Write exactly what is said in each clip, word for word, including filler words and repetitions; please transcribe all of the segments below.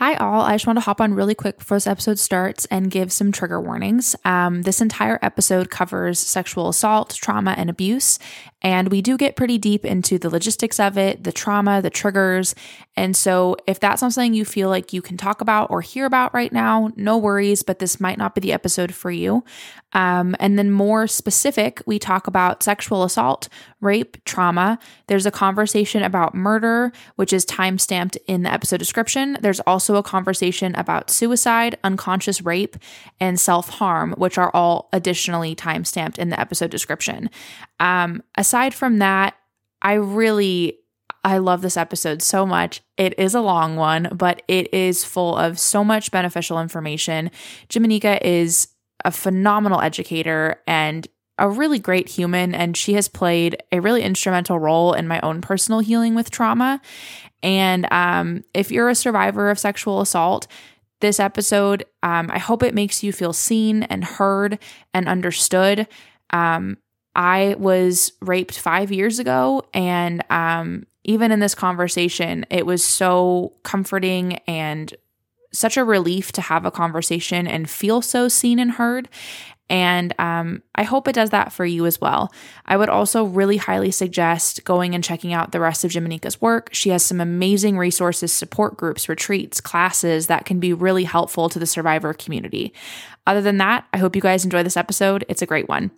Hi all, I just want to hop on really quick before this episode starts and give some trigger warnings. Um, this entire episode covers sexual assault, trauma, and abuse, and we do get pretty deep into the logistics of it, the trauma, the triggers, and so if that's not something you feel like you can talk about or hear about right now, no worries, but this might not be the episode for you. Um, and then more specific, we talk about sexual assault, rape, trauma. There's a conversation about murder, which is timestamped in the episode description. There's also a conversation about suicide, unconscious rape, and self-harm, which are all additionally timestamped in the episode description. Um, aside from that, I really, I love this episode so much. It is a long one, but it is full of so much beneficial information. Jimanika is a phenomenal educator and a really great human, and she has played a really instrumental role in my own personal healing with trauma. And um, if you're a survivor of sexual assault, this episode, um, I hope it makes you feel seen and heard and understood. Um, I was raped five years ago, and um, even in this conversation, it was so comforting and such a relief to have a conversation and feel so seen and heard. And um, I hope it does that for you as well. I would also really highly suggest going and checking out the rest of Jimanika's work. She has some amazing resources, support groups, retreats, classes that can be really helpful to the survivor community. Other than that, I hope you guys enjoy this episode. It's a great one.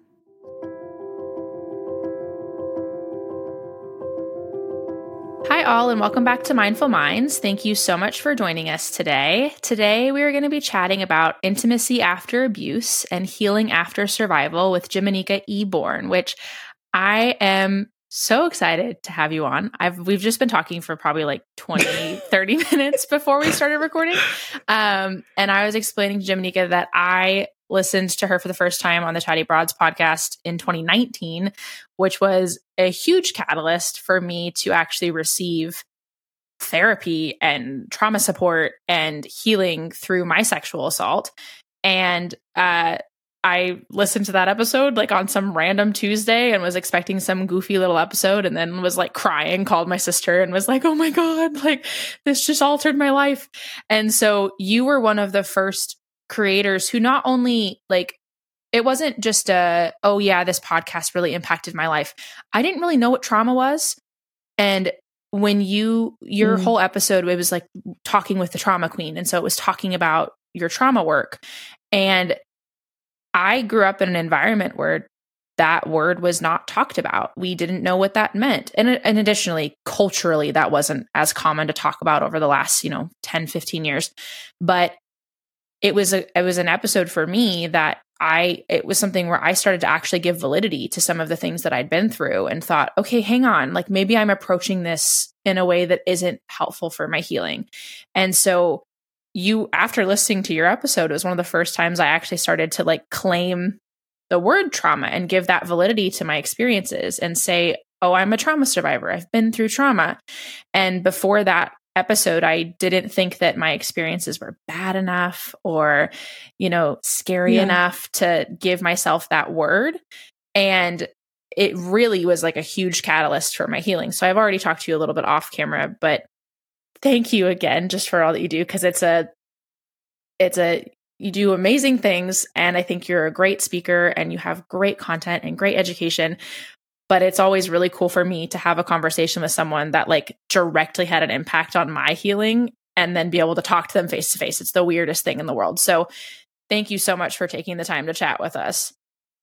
Hi all, and welcome back to Mindful Minds. Thank you so much for joining us today. Today we are going to be chatting about intimacy after abuse and healing after survival with Jimanika E. Bourne, which I am so excited to have you on. I've we've just been talking for probably like twenty, thirty minutes before we started recording. Um, and I was explaining to Jimanika that I listened to her for the first time on the Chatty Broads podcast in twenty nineteen, which was a huge catalyst for me to actually receive therapy and trauma support and healing through my sexual assault. And uh, I listened to that episode like on some random Tuesday and was expecting some goofy little episode, and then was like crying, called my sister and was like, oh my God, like this just altered my life. And so you were one of the first creators who not only like, it wasn't just a, oh yeah, this podcast really impacted my life. I didn't really know what trauma was. And when you, your mm. whole episode, it was like talking with the trauma queen. And so it was talking about your trauma work. And I grew up in an environment where that word was not talked about. We didn't know what that meant. And, and additionally, culturally, that wasn't as common to talk about over the last, you know, ten, fifteen years. But it was a, it was an episode for me that I, it was something where I started to actually give validity to some of the things that I'd been through and thought, okay, hang on, like maybe I'm approaching this in a way that isn't helpful for my healing. And so you, after listening to your episode, it was one of the first times I actually started to like claim the word trauma and give that validity to my experiences and say, oh, I'm a trauma survivor. I've been through trauma. And before that episode, I didn't think that my experiences were bad enough or, you know, scary yeah. enough to give myself that word. And it really was like a huge catalyst for my healing. So I've already talked to you a little bit off camera, but thank you again just for all that you do. Cause it's a, it's a, you do amazing things. And I think you're a great speaker and you have great content and great education. But it's always really cool for me to have a conversation with someone that like directly had an impact on my healing and then be able to talk to them face to face. It's the weirdest thing in the world. So thank you so much for taking the time to chat with us.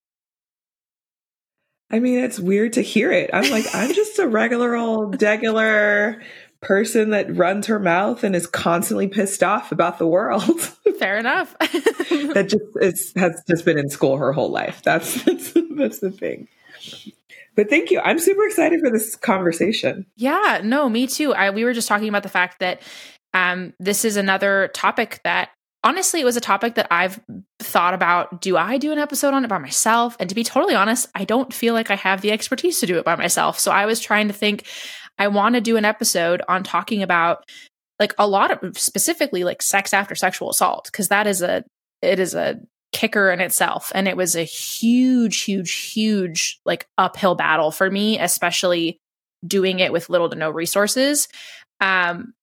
I mean, it's weird to hear it. I'm like, I'm just a regular old degular person that runs her mouth and is constantly pissed off about the world. Fair enough. That just is, has just been in school her whole life. That's, that's, that's the thing. But thank you. I'm super excited for this conversation. Yeah, no, me too. I, we were just talking about the fact that um, this is another topic that, honestly, it was a topic that I've thought about. Do I do an episode on it by myself? And to be totally honest, I don't feel like I have the expertise to do it by myself. So I was trying to think, I want to do an episode on talking about like a lot of specifically like sex after sexual assault, because that is a, it is a kicker in itself. And it was a huge, huge, huge like uphill battle for me, especially doing it with little to no resources. Um,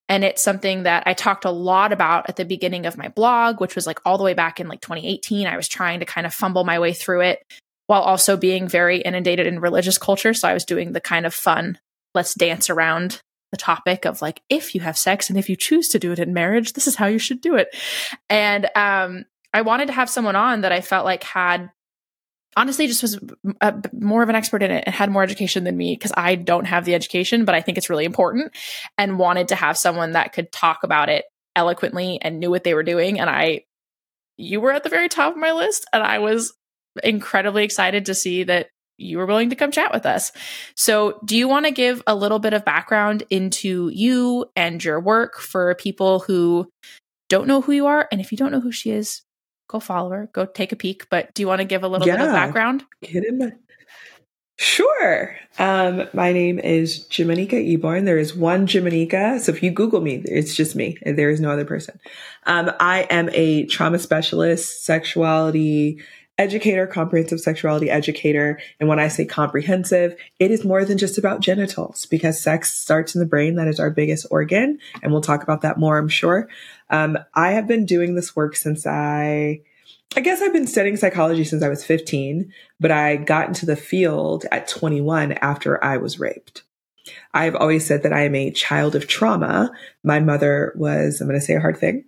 And it's something that I talked a lot about at the beginning of my blog, which was like all the way back in like twenty eighteen. I was trying to kind of fumble my way through it while also being very inundated in religious culture. So I was doing the kind of fun, let's dance around the topic of like, if you have sex and if you choose to do it in marriage, this is how you should do it. And um, I wanted to have someone on that I felt like had, honestly, just was a, more of an expert in it and had more education than me, because I don't have the education, but I think it's really important, and wanted to have someone that could talk about it eloquently and knew what they were doing. And I, you were at the very top of my list, and I was incredibly excited to see that you were willing to come chat with us. So do you want to give a little bit of background into you and your work for people who don't know who you are? And if you don't know who she is, go follow her, go take a peek. But do you want to give a little yeah. bit of background? Get in there. Sure. Um, my name is Jimanika Eborn. There is one Jimanika. So if you Google me, it's just me. There is no other person. Um, I am a trauma specialist, sexuality educator, comprehensive sexuality educator. And when I say comprehensive, it is more than just about genitals, because sex starts in the brain. That is our biggest organ. And we'll talk about that more, I'm sure. Um, I have been doing this work since I, I guess I've been studying psychology since I was fifteen, but I got into the field at twenty-one after I was raped. I've always said that I am a child of trauma. My mother was, I'm going to say a hard thing.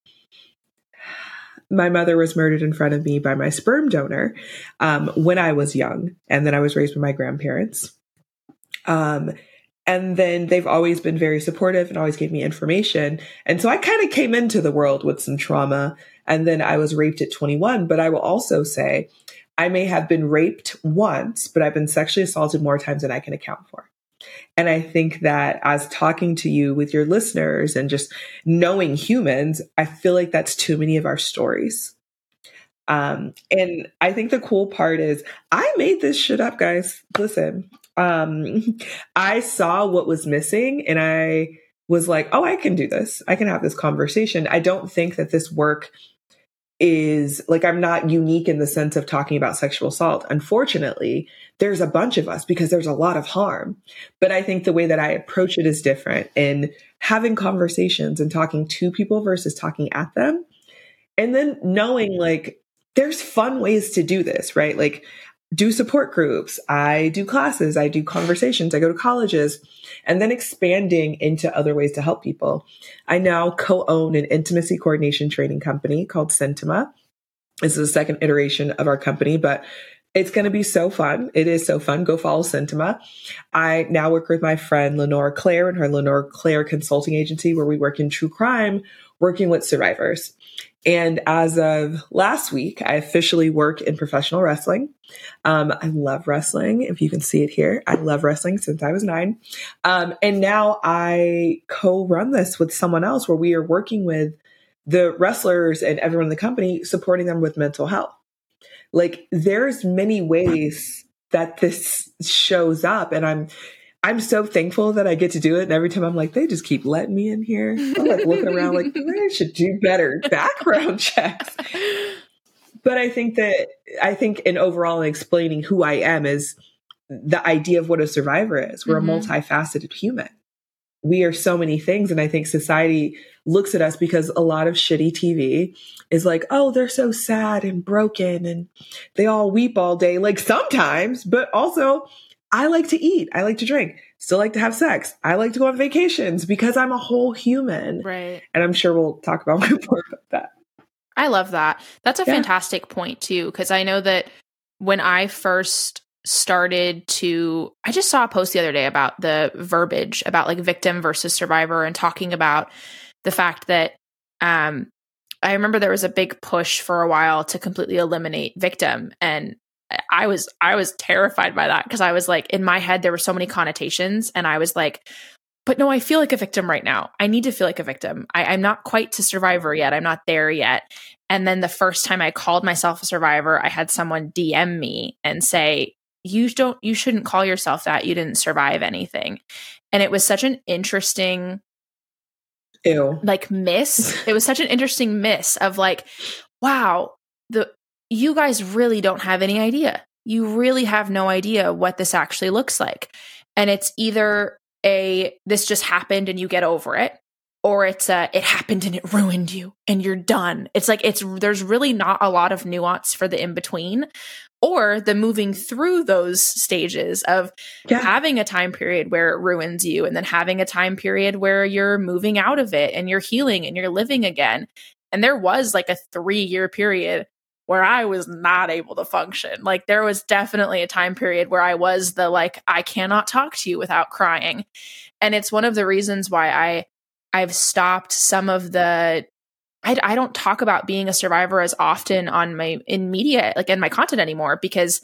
My mother was murdered in front of me by my sperm donor um, when I was young. And then I was raised by my grandparents. Um, and then they've always been very supportive and always gave me information. And so I kind of came into the world with some trauma. And then I was raped at twenty-one. But I will also say I may have been raped once, but I've been sexually assaulted more times than I can account for. And I think that as talking to you with your listeners and just knowing humans, I feel like that's too many of our stories. Um, and I think the cool part is I made this shit up, guys. Listen, um, I saw what was missing and I was like, oh, I can do this. I can have this conversation. I don't think that this work is like, I'm not unique in the sense of talking about sexual assault. Unfortunately, there's a bunch of us because there's a lot of harm. But I think the way that I approach it is different in having conversations and talking to people versus talking at them. And then knowing like, there's fun ways to do this, right? Like do support groups. I do classes. I do conversations. I go to colleges, and then expanding into other ways to help people. I now co-own an intimacy coordination training company called Sentima. This is the second iteration of our company, but it's going to be so fun. It is so fun. Go follow Sentima. I now work with my friend Lenore Claire and her Lenore Claire Consulting Agency, where we work in true crime, working with survivors. And as of last week, I officially work in professional wrestling. Um, I love wrestling. If you can see it here, I love wrestling since I was nine. Um, and now I co-run this with someone else where we are working with the wrestlers and everyone in the company, supporting them with mental health. Like there's many ways that this shows up, and I'm I'm so thankful that I get to do it. And every time I'm like, they just keep letting me in here. I'm like looking around like, they should do better background checks. But I think that, I think in overall in explaining who I am is the idea of what a survivor is. We're mm-hmm. a multifaceted human. We are so many things. And I think society looks at us because a lot of shitty T V is like, oh, they're so sad and broken and they all weep all day. Like sometimes, but also I like to eat. I like to drink. Still like to have sex. I like to go on vacations because I'm a whole human. Right. And I'm sure we'll talk about more about that. I love that. That's a yeah. fantastic point too, because I know that when I first started to, I just saw a post the other day about the verbiage about like victim versus survivor, and talking about the fact that um, I remember there was a big push for a while to completely eliminate victim. And I was, I was terrified by that, because I was like, in my head, there were so many connotations, and I was like, but no, I feel like a victim right now. I need to feel like a victim. I, I'm not quite to survivor yet. I'm not there yet. And then the first time I called myself a survivor, I had someone D M me and say, you don't, you shouldn't call yourself that. You didn't survive anything. And it was such an interesting, Ew. like miss. It was such an interesting miss of like, wow, the, you guys really don't have any idea. You really have no idea what this actually looks like. And it's either a, this just happened and you get over it, or it's a, it happened and it ruined you and you're done. It's like, it's, there's really not a lot of nuance for the in between, or the moving through those stages of yeah. having a time period where it ruins you, and then having a time period where you're moving out of it and you're healing and you're living again. And there was like a three year period where I was not able to function. Like there was definitely a time period where I was the, like, I cannot talk to you without crying. And it's one of the reasons why I, I've stopped some of the, I, I don't talk about being a survivor as often on my, in media, like in my content anymore, because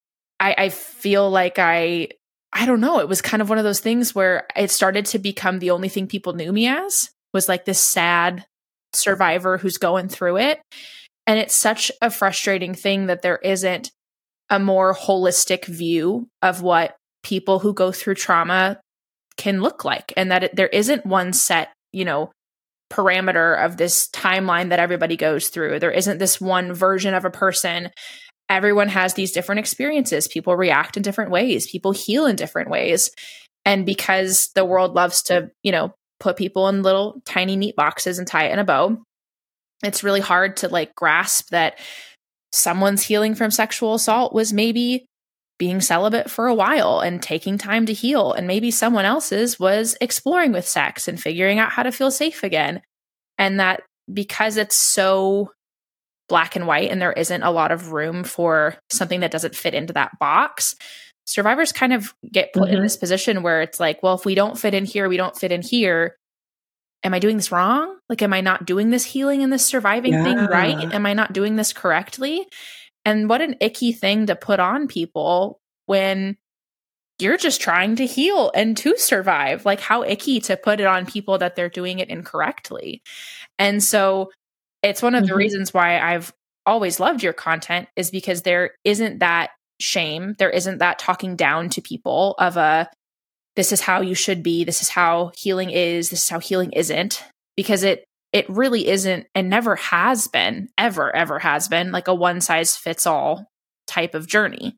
I, I feel like I, I don't know, it was kind of one of those things where it started to become the only thing people knew me as, was like this sad survivor who's going through it. And it's such a frustrating thing that there isn't a more holistic view of what people who go through trauma can look like, and that it, there isn't one set, you know, parameter of this timeline that everybody goes through. There isn't this one version of a person. Everyone has these different experiences. People react in different ways. People heal in different ways. And because the world loves to, you know, put people in little tiny neat boxes and tie it in a bow, it's really hard to like grasp that someone's healing from sexual assault was maybe being celibate for a while and taking time to heal. And maybe someone else's was exploring with sex and figuring out how to feel safe again. And that because it's so black and white and there isn't a lot of room for something that doesn't fit into that box, survivors kind of get put mm-hmm. in this position where it's like, well, if we don't fit in here, we don't fit in here. Am I doing this wrong? Like, am I not doing this healing and this surviving yeah. thing right? Am I not doing this correctly? And what an icky thing to put on people when you're just trying to heal and to survive. Like, how icky to put it on people that they're doing it incorrectly. And so it's one of mm-hmm. the reasons why I've always loved your content, is because there isn't that shame. There isn't that talking down to people of a, this is how you should be. This is how healing is. This is how healing isn't, because it, it really isn't, and never has been, ever, ever has been like a one size fits all type of journey.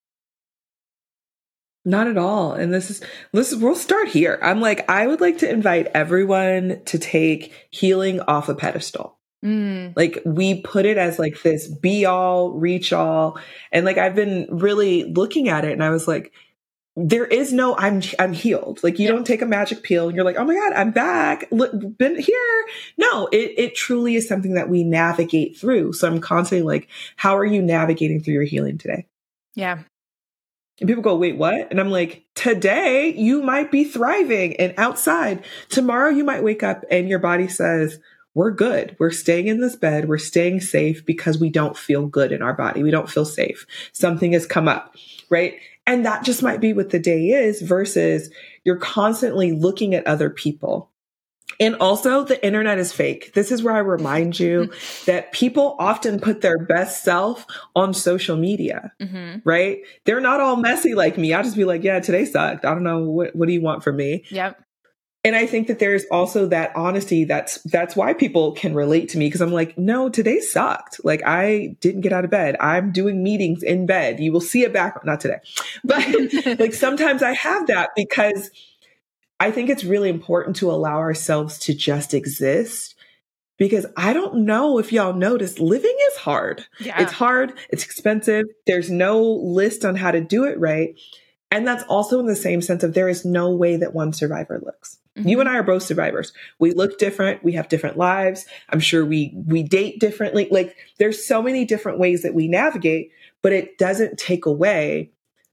Not at all. And this is, this is, we'll start here. I'm like, I would like to invite everyone to take healing off a pedestal. Mm. Like, we put it as like this be all, reach all. And like, I've been really looking at it and I was like, there is no, I'm, I'm healed. Like, you yeah. don't take a magic pill and you're like, oh my God, I'm back. Look, been here. No, it, it truly is something that we navigate through. So I'm constantly like, how are you navigating through your healing today? Yeah. And people go, wait, what? And I'm like, today you might be thriving and outside. Tomorrow you might wake up and your body says, we're good. We're staying in this bed. We're staying safe because we don't feel good in our body. We don't feel safe. Something has come up, right? And that just might be what the day is, versus you're constantly looking at other people. And also, the internet is fake. This is where I remind you that people often put their best self on social media, mm-hmm. right? They're not all messy like me. I'll just be like, yeah, today sucked. I don't know. What, what do you want from me? Yep. And I think that there's also that honesty. That's, that's why people can relate to me, because I'm like, no, today sucked. Like, I didn't get out of bed. I'm doing meetings in bed. You will see it back. Not today, but like sometimes I have that, because I think it's really important to allow ourselves to just exist, because I don't know if y'all noticed, living is hard. Yeah. It's hard. It's expensive. There's no list on how to do it right. And that's also in the same sense of there is no way that one survivor looks. Mm-hmm. You and I are both survivors. We look different. We have different lives. I'm sure we, we date differently. Like, there's so many different ways that we navigate, but it doesn't take away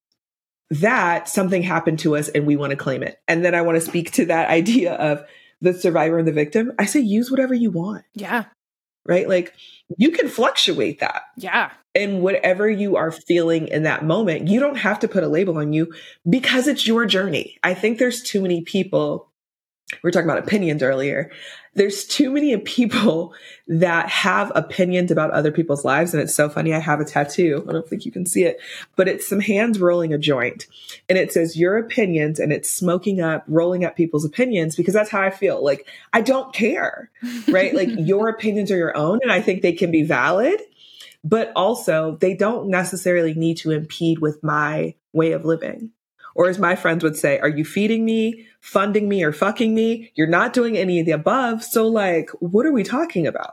that something happened to us and we want to claim it. And then I want to speak to that idea of the survivor and the victim. I say, use whatever you want. Yeah. Right? Like, you can fluctuate that. Yeah. And whatever you are feeling in that moment, you don't have to put a label on you, because it's your journey. I think there's too many people. We were talking about opinions earlier. There's too many people that have opinions about other people's lives. And it's so funny. I have a tattoo. I don't think you can see it, but it's some hands rolling a joint, and it says your opinions, and it's smoking up, rolling up people's opinions, because that's how I feel. Like, I don't care, right? Like, your opinions are your own. And I think they can be valid, but also they don't necessarily need to impede with my way of living Or as my friends would say, are you feeding me, funding me, or fucking me? You're not doing any of the above. So like, what are we talking about?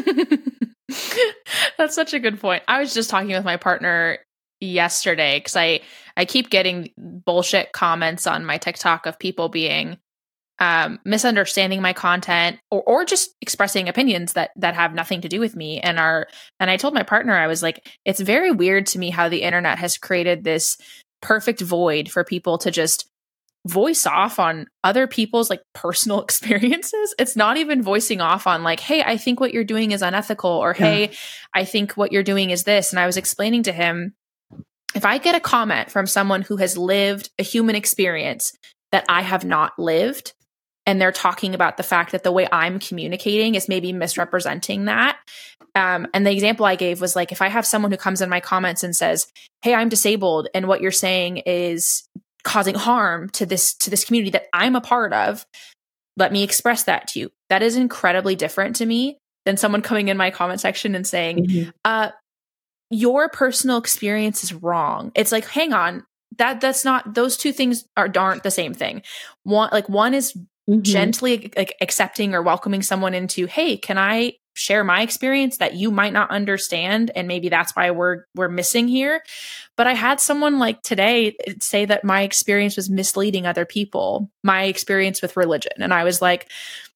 That's such a good point. I was just talking with my partner yesterday because I, I keep getting bullshit comments on my TikTok of people being um, misunderstanding my content or, or just expressing opinions that that have nothing to do with me and are. And I told my partner, I was like, it's very weird to me how the internet has created this perfect void for people to just voice off on other people's like personal experiences. It's not even voicing off on like, hey, I think what you're doing is unethical, or yeah. hey, I think what you're doing is this. And I was explaining to him, if I get a comment from someone who has lived a human experience that I have not lived, and they're talking about the fact that the way I'm communicating is maybe misrepresenting that. Um, and the example I gave was like, if I have someone who comes in my comments and says, hey, I'm disabled, and what you're saying is causing harm to this, to this community that I'm a part of, let me express that to you. That is incredibly different to me than someone coming in my comment section and saying, mm-hmm. uh, your personal experience is wrong. It's like, hang on, that that's not, those two things are aren't the same thing. One, like one is mm-hmm. gently like accepting or welcoming someone into, hey, can I share my experience that you might not understand? And maybe that's why we're, we're missing here. But I had someone like today say that my experience was misleading other people, my experience with religion. And I was like,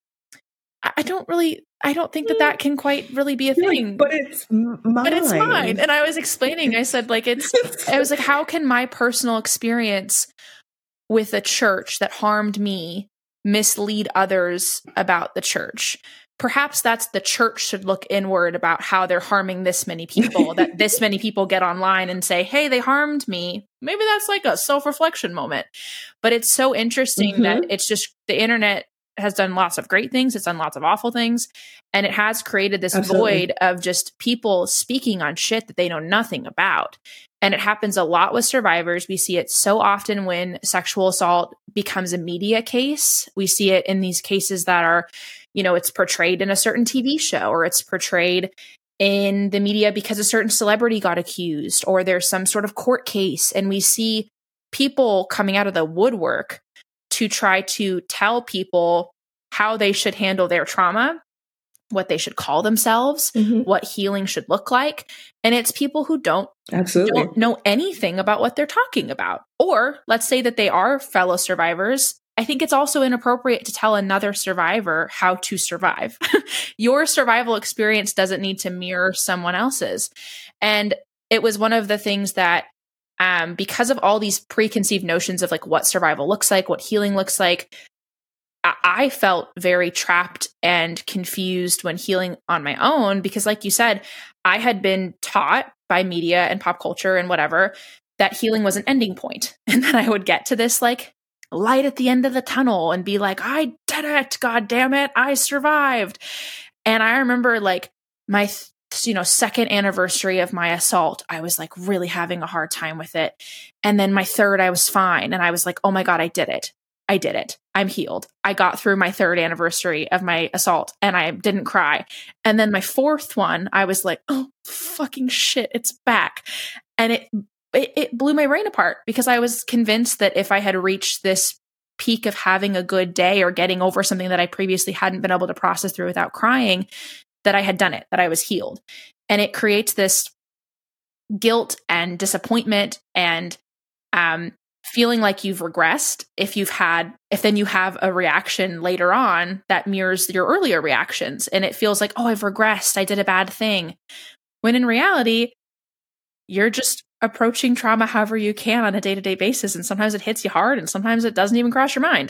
I don't really, I don't think that that can quite really be a thing. Like, but it's mine. But it's mine. And I was explaining, I said, like, it's, I was like, how can my personal experience with a church that harmed me mislead others about the church? Perhaps that's the church should look inward about how they're harming this many people, that this many people get online and say, hey, they harmed me. Maybe that's like a self-reflection moment. But it's so interesting mm-hmm. that it's just the internet has done lots of great things. It's done lots of awful things. And it has created this Absolutely. void of just people speaking on shit that they know nothing about. And it happens a lot with survivors. We see it so often when sexual assault becomes a media case. We see it in these cases that are, you know, it's portrayed in a certain T V show, or it's portrayed in the media because a certain celebrity got accused, or there's some sort of court case. And we see people coming out of the woodwork to try to tell people how they should handle their trauma, what they should call themselves, mm-hmm. what healing should look like. And it's people who don't, Absolutely. don't know anything about what they're talking about. Or let's say that they are fellow survivors. I think it's also inappropriate to tell another survivor how to survive. Your survival experience doesn't need to mirror someone else's. And it was one of the things that Um, because of all these preconceived notions of like what survival looks like, what healing looks like, I-, I felt very trapped and confused when healing on my own, because like you said, I had been taught by media and pop culture and whatever, that healing was an ending point. And then I would get to this like light at the end of the tunnel and be like, I did it. God damn it. I survived. And I remember like my th- you know, second anniversary of my assault, I was like really having a hard time with it. And then my third, I was fine. And I was like, oh my God, I did it. I did it. I'm healed. I got through my third anniversary of my assault and I didn't cry. And then my fourth one, I was like, oh fucking shit, it's back. And it, it, it blew my brain apart, because I was convinced that if I had reached this peak of having a good day or getting over something that I previously hadn't been able to process through without crying, that I had done it, that I was healed. And it creates this guilt and disappointment and um, feeling like you've regressed if you've had, if then you have a reaction later on that mirrors your earlier reactions. And it feels like, oh, I've regressed. I did a bad thing. When in reality, you're just approaching trauma however you can on a day-to-day basis. And sometimes it hits you hard and sometimes it doesn't even cross your mind.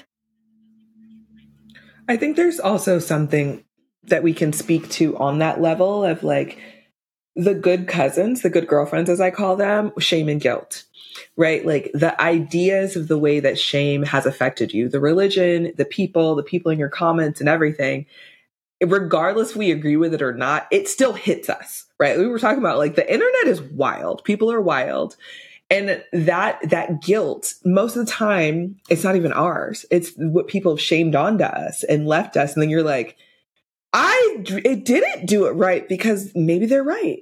I think there's also something that we can speak to on that level of like the good cousins, the good girlfriends, as I call them, shame and guilt, right? Like the ideas of the way that shame has affected you, the religion, the people, the people in your comments and everything, regardless if we agree with it or not, it still hits us, right? We were talking about like the internet is wild. People are wild. And that, that guilt, most of the time, it's not even ours. It's what people have shamed onto us and left us. And then you're like, I it didn't do it right, because maybe they're right.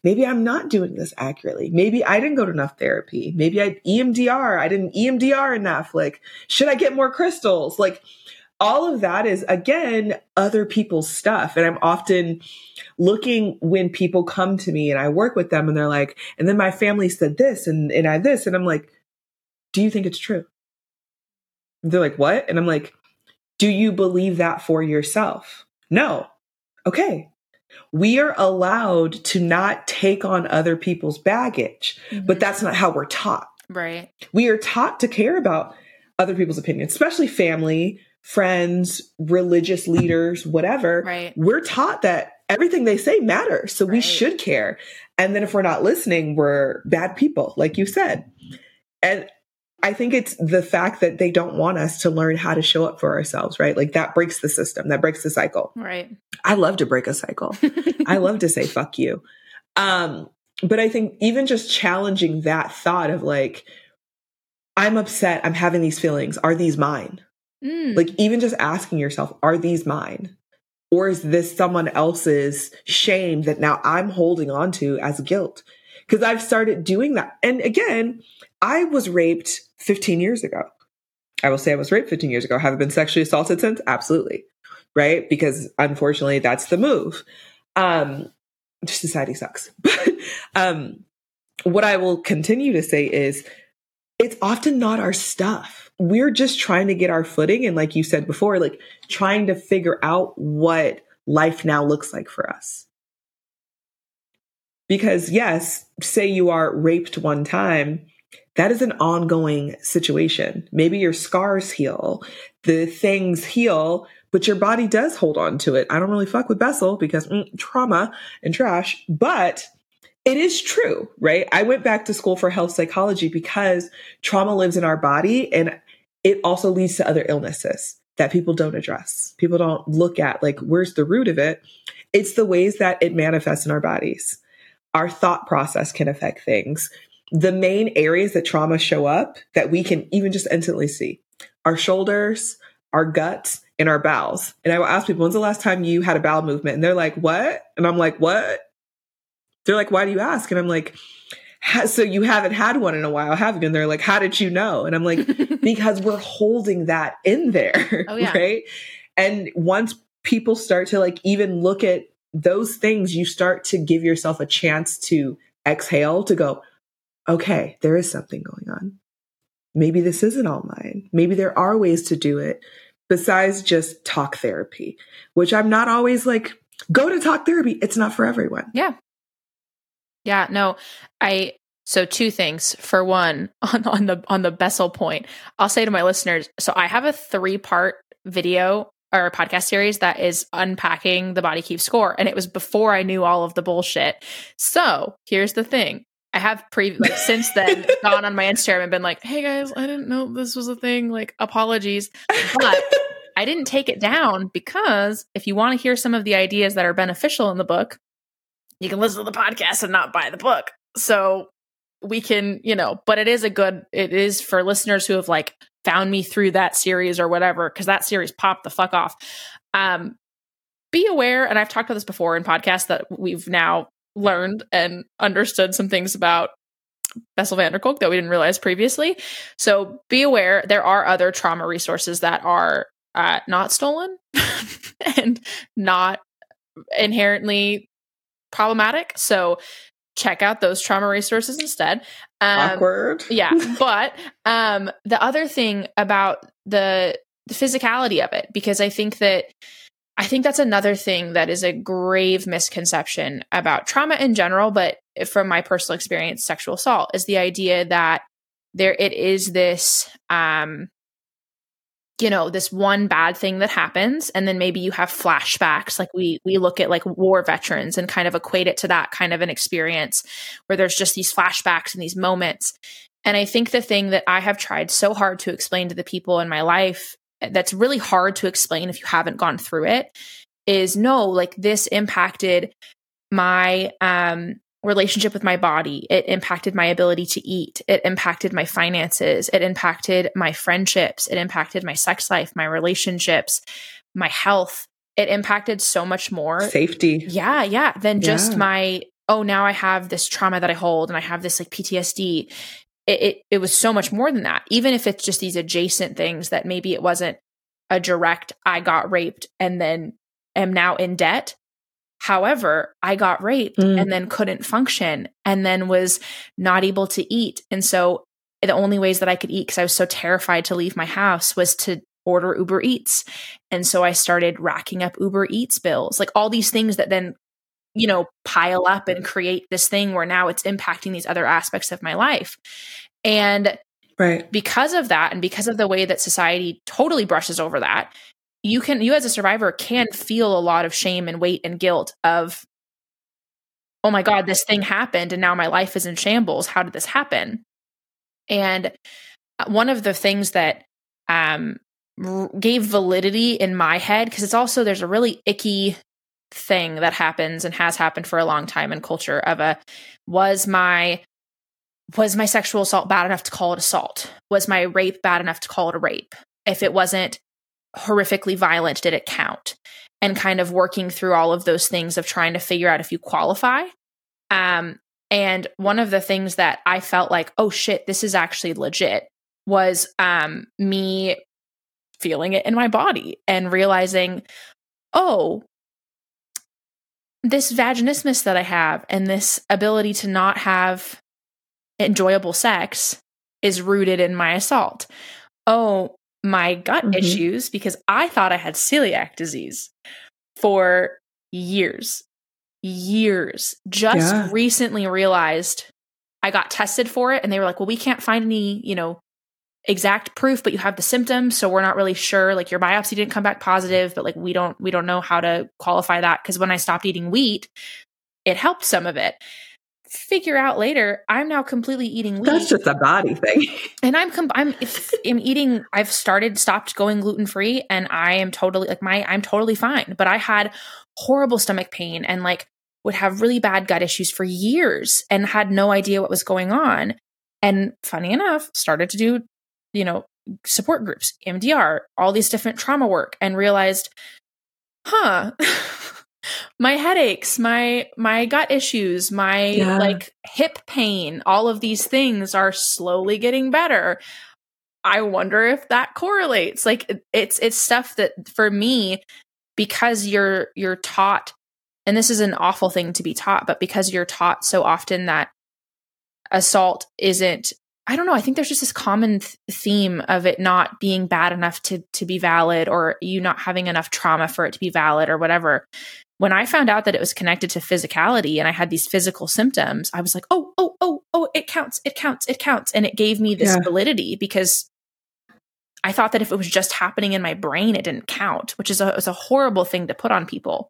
maybe I'm not doing this accurately. Maybe I didn't go to enough therapy. Maybe I E M D R. I didn't E M D R enough. Like, should I get more crystals? Like, all of that is, again, other people's stuff. And I'm often looking when people come to me and I work with them and they're like, and then my family said this and, and I this. And I'm like, do you think it's true? And they're like, what? And I'm like, do you believe that for yourself? No. Okay. We are allowed to not take on other people's baggage, mm-hmm. but that's not how we're taught. Right. We are taught to care about other people's opinions, especially family, friends, religious leaders, whatever. Right. We're taught that everything they say matters. So right. we should care. And then if we're not listening, we're bad people, like you said. And I think it's the fact that they don't want us to learn how to show up for ourselves, right? Like that breaks the system, that breaks the cycle. Right. I love to break a cycle. I love to say, fuck you. Um, but I think even just challenging that thought of like, I'm upset, I'm having these feelings. Are these mine? Mm. Like even just asking yourself, are these mine? Or is this someone else's shame that now I'm holding on to as guilt? Because I've started doing that. And again, I was raped fifteen years ago. I will say I was raped fifteen years ago. Have I been sexually assaulted since? Absolutely. Right? Because unfortunately, that's the move. Um, society sucks. But um, what I will continue to say is it's often not our stuff. We're just trying to get our footing. And like you said before, like trying to figure out what life now looks like for us. Because yes, say you are raped one time, that is an ongoing situation. Maybe your scars heal, the things heal, but your body does hold on to it. I don't really fuck with Bessel because mm, trauma and trash, but it is true, right? I went back to school for health psychology because trauma lives in our body and it also leads to other illnesses that people don't address. People don't look at like, where's the root of it? It's the ways that it manifests in our bodies. Our thought process can affect things. The main areas that trauma show up that we can even just instantly see, our shoulders, our guts, and our bowels. And I will ask people, when's the last time you had a bowel movement? And they're like, what? And I'm like, what? They're like, why do you ask? And I'm like, so you haven't had one in a while, have you? And they're like, how did you know? And I'm like, because we're holding that in there, oh, yeah. right? And once people start to like even look at those things, you start to give yourself a chance to exhale, to go, okay, there is something going on. Maybe this isn't all mine. Maybe there are ways to do it besides just talk therapy, which I'm not always like, go to talk therapy. It's not for everyone. Yeah. Yeah, no, I, so two things. For one, on, on the, on the Bessel point, I'll say to my listeners, so I have a three part video or podcast series that is unpacking the Body Keeps score. And it was before I knew all of the bullshit. So here's the thing. I have pre like since then gone on my Instagram and been like, hey guys, I didn't know this was a thing. Like, apologies. But I didn't take it down because if you want to hear some of the ideas that are beneficial in the book, you can listen to the podcast and not buy the book. So we can, you know, but it is a good, it is for listeners who have like found me through that series or whatever, because that series popped the fuck off. Um, be aware, and I've talked about this before in podcasts, that we've now learned and understood some things about Bessel van der Kolk that we didn't realize previously. So be aware, there are other trauma resources that are uh, not stolen and not inherently problematic. So check out those trauma resources instead. Um, Awkward. yeah. But um, the other thing about the, the physicality of it, because I think that I think that's another thing that is a grave misconception about trauma in general, but from my personal experience, sexual assault, is the idea that there it is this, um, you know, this one bad thing that happens, and then maybe you have flashbacks. Like we we look at like war veterans and kind of equate it to that kind of an experience where there's just these flashbacks and these moments. And I think the thing that I have tried so hard to explain to the people in my life, that's really hard to explain if you haven't gone through it, is no, like this impacted my um, relationship with my body. It impacted my ability to eat. It impacted my finances. It impacted my friendships. It impacted my sex life, my relationships, my health. It impacted so much more. Safety. Yeah, yeah. Than just yeah. my, oh, now I have this trauma that I hold and I have this like P T S D. It, it, it was so much more than that. Even if it's just these adjacent things that maybe it wasn't a direct, I got raped and then am now in debt. However, I got raped mm. and then couldn't function and then was not able to eat. And so the only ways that I could eat, because I was so terrified to leave my house, was to order Uber Eats. And so I started racking up Uber Eats bills, like all these things that then, you know, pile up and create this thing where now it's impacting these other aspects of my life. And right. because of that, and because of the way that society totally brushes over that, you can, you as a survivor can feel a lot of shame and weight and guilt of, oh my God, this thing happened and now my life is in shambles. How did this happen? And one of the things that um, r- gave validity in my head, because it's also, there's a really icky thing that happens and has happened for a long time in culture of a, was my, was my sexual assault bad enough to call it assault? Was my rape bad enough to call it a rape? If it wasn't horrifically violent, did it count? And kind of working through all of those things of trying to figure out if you qualify. Um, and one of the things that I felt like, oh shit, this is actually legit, was um, me feeling it in my body and realizing, oh, this vaginismus that I have and this ability to not have enjoyable sex is rooted in my assault. Oh, my gut mm-hmm. issues, because I thought I had celiac disease for years, years, just yeah. recently realized I got tested for it and they were like, well, we can't find any, you know, exact proof, but you have the symptoms. So we're not really sure, like your biopsy didn't come back positive, but like, we don't, we don't know how to qualify that. Cause when I stopped eating wheat, it helped some of it. Figure out later, I'm now completely eating wheat. That's just a body thing. And I'm, com- I'm, if I'm eating, I've started, stopped going gluten-free and I am totally like my, I'm totally fine. But I had horrible stomach pain and like would have really bad gut issues for years and had no idea what was going on. And funny enough, started to do, you know, support groups, E M D R, all these different trauma work, and realized, huh, my headaches, my, my gut issues, my yeah. like hip pain, all of these things are slowly getting better. I wonder if that correlates. Like it's, it's stuff that for me, because you're, you're taught, and this is an awful thing to be taught, but because you're taught so often that assault isn't, I don't know. I think there's just this common th- theme of it not being bad enough to, to be valid, or you not having enough trauma for it to be valid or whatever. When I found out that it was connected to physicality and I had these physical symptoms, I was like, oh, oh, oh, oh, it counts, it counts, it counts. And it gave me this yeah. validity, because I thought that if it was just happening in my brain, it didn't count, which is a, is a horrible thing to put on people.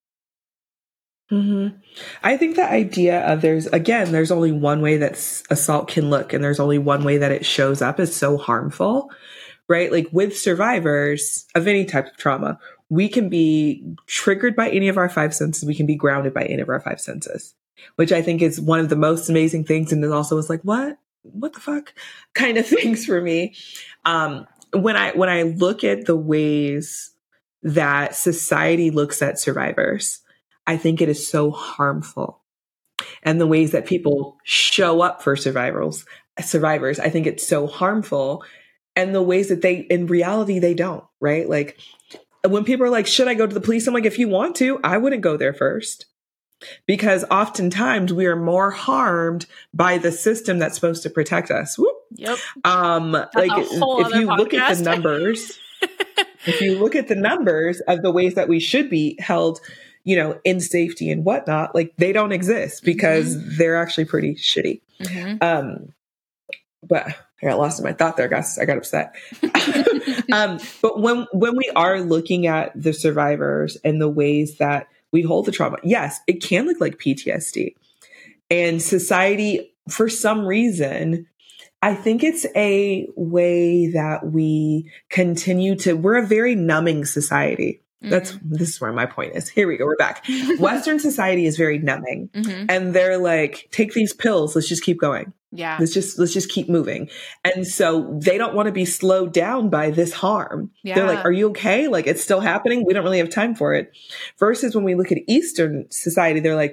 Mm-hmm. I think the idea of there's, again, there's only one way that assault can look, and there's only one way that it shows up is so harmful, right? Like with survivors of any type of trauma, we can be triggered by any of our five senses. We can be grounded by any of our five senses, which I think is one of the most amazing things. And it also is like, what, what the fuck kind of things for me. Um, when I, when I look at the ways that society looks at survivors, I think it is so harmful. And the ways that people show up for survivors, survivors, I think it's so harmful. And the ways that they, in reality, they don't, right? Like when people are like, should I go to the police? I'm like, if you want to, I wouldn't go there first. Because oftentimes we are more harmed by the system that's supposed to protect us. Whoop. Yep. Um, like if you podcast. look at the numbers, if you look at the numbers of the ways that we should be held, you know, in safety and whatnot, like they don't exist because mm-hmm. they're actually pretty shitty. Mm-hmm. Um, but I got lost in my thought there, guys. I got upset. um, but when, when we are looking at the survivors and the ways that we hold the trauma, yes, it can look like P T S D. And society, for some reason, I think it's a way that we continue to, we're a very numbing society. That's, mm-hmm. this is where my point is. Here we go. We're back. Western society is very numbing mm-hmm. and they're like, take these pills. Let's just keep going. Yeah. Let's just, let's just keep moving. And so they don't want to be slowed down by this harm. Yeah. They're like, are you okay? Like it's still happening. We don't really have time for it. Versus when we look at Eastern society, they're like,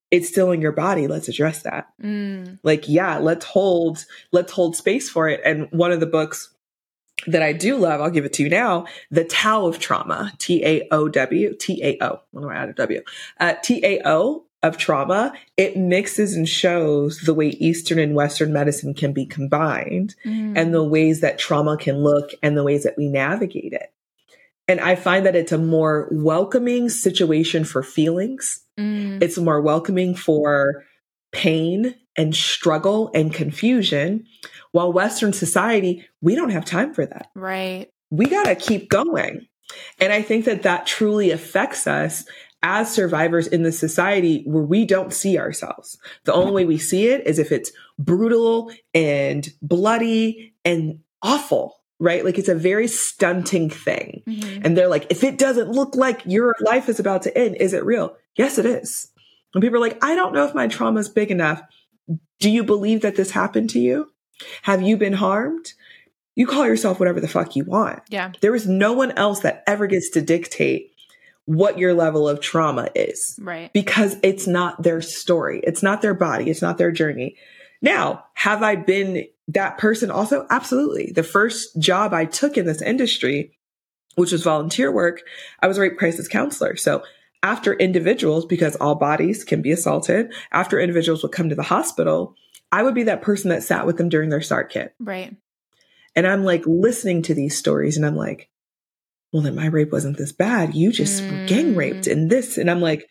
it's still in your body. Let's address that. Mm. Like, yeah, let's hold, let's hold space for it. And one of the books that I do love, I'll give it to you now, The Tao of Trauma, T A O W, T A O, what do I add a W? Uh, T A O of Trauma. It mixes and shows the way Eastern and Western medicine can be combined Mm. and the ways that trauma can look and the ways that we navigate it. And I find that it's a more welcoming situation for feelings. Mm. It's more welcoming for pain and struggle and confusion. While Western society, we don't have time for that. Right. We got to keep going. And I think that that truly affects us as survivors in the society where we don't see ourselves. The only way we see it is if it's brutal and bloody and awful, right? Like it's a very stunting thing. Mm-hmm. And they're like, if it doesn't look like your life is about to end, is it real? Yes, it is. And people are like, I don't know if my trauma is big enough. Do you believe that this happened to you? Have you been harmed? You call yourself whatever the fuck you want. Yeah. There is no one else that ever gets to dictate what your level of trauma is. Right. Because it's not their story. It's not their body. It's not their journey. Now, have I been that person also? Absolutely. The first job I took in this industry, which was volunteer work, I was a rape crisis counselor. So after individuals, because all bodies can be assaulted, after individuals would come to the hospital, I would be that person that sat with them during their START kit. Right. And I'm like listening to these stories and I'm like, well, then my rape wasn't this bad. You just Mm. were gang raped and this. And I'm like,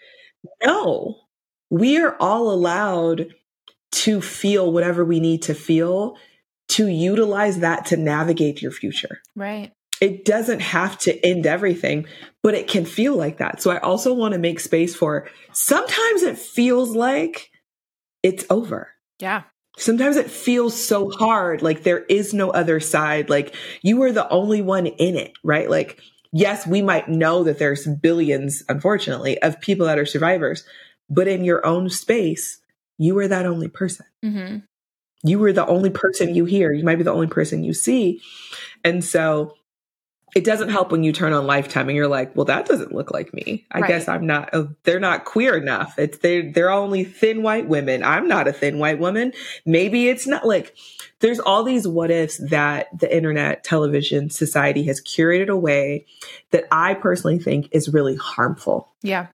no, we are all allowed to feel whatever we need to feel, to utilize that to navigate your future. Right. It doesn't have to end everything, but it can feel like that. So I also want to make space for sometimes it feels like it's over. Yeah. Sometimes it feels so hard, like there is no other side, like you are the only one in it, right? Like, yes, we might know that there's billions, unfortunately, of people that are survivors, but in your own space, you are that only person. Mm-hmm. You were the only person you hear. You might be the only person you see. And so it doesn't help when you turn on Lifetime and you're like, well, that doesn't look like me. I Right. guess I'm not, uh, they're not queer enough. It's they they're only thin white women. I'm not a thin white woman. Maybe it's not. Like there's all these what ifs that the internet, television, society has curated a way that I personally think is really harmful. Yeah.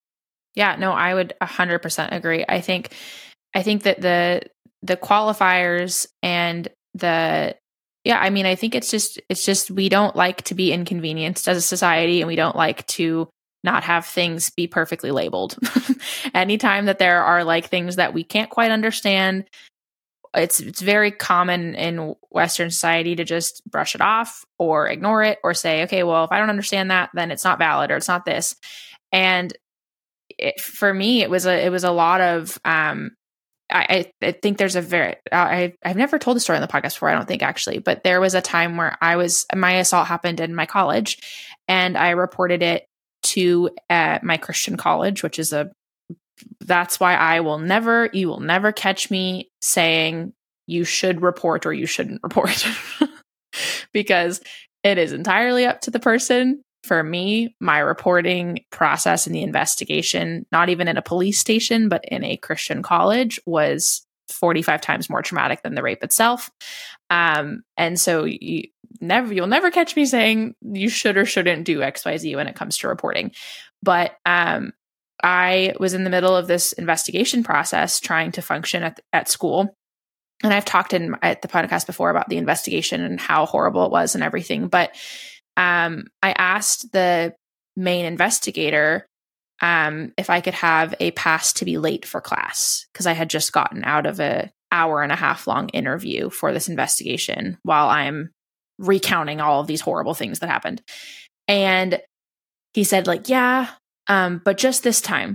Yeah. No, I would a hundred percent agree. I think, I think that the, the qualifiers and the, yeah, I mean, I think it's just, it's just, we don't like to be inconvenienced as a society and we don't like to not have things be perfectly labeled. Anytime that there are like things that we can't quite understand, it's, it's very common in Western society to just brush it off or ignore it or say, okay, well, if I don't understand that, then it's not valid or it's not this. And it, for me, it was a, it was a lot of, um, I, I think there's a very, I, I've never told the story on the podcast before, I don't think actually, but there was a time where I was, my assault happened in my college and I reported it to uh, my Christian college, which is a, that's why I will never, you will never catch me saying you should report or you shouldn't report because it is entirely up to the person. For me, my reporting process and the investigation, not even in a police station, but in a Christian college, was forty-five times more traumatic than the rape itself. Um, and so you never, you'll never catch me saying you should or shouldn't do X Y Z when it comes to reporting. But um, I was in the middle of this investigation process trying to function at, at school. And I've talked in at the podcast before about the investigation and how horrible it was and everything. But Um, I asked the main investigator um, if I could have a pass to be late for class because I had just gotten out of a hour and a half long interview for this investigation while I'm recounting all of these horrible things that happened. And he said, like, yeah, um, but just this time.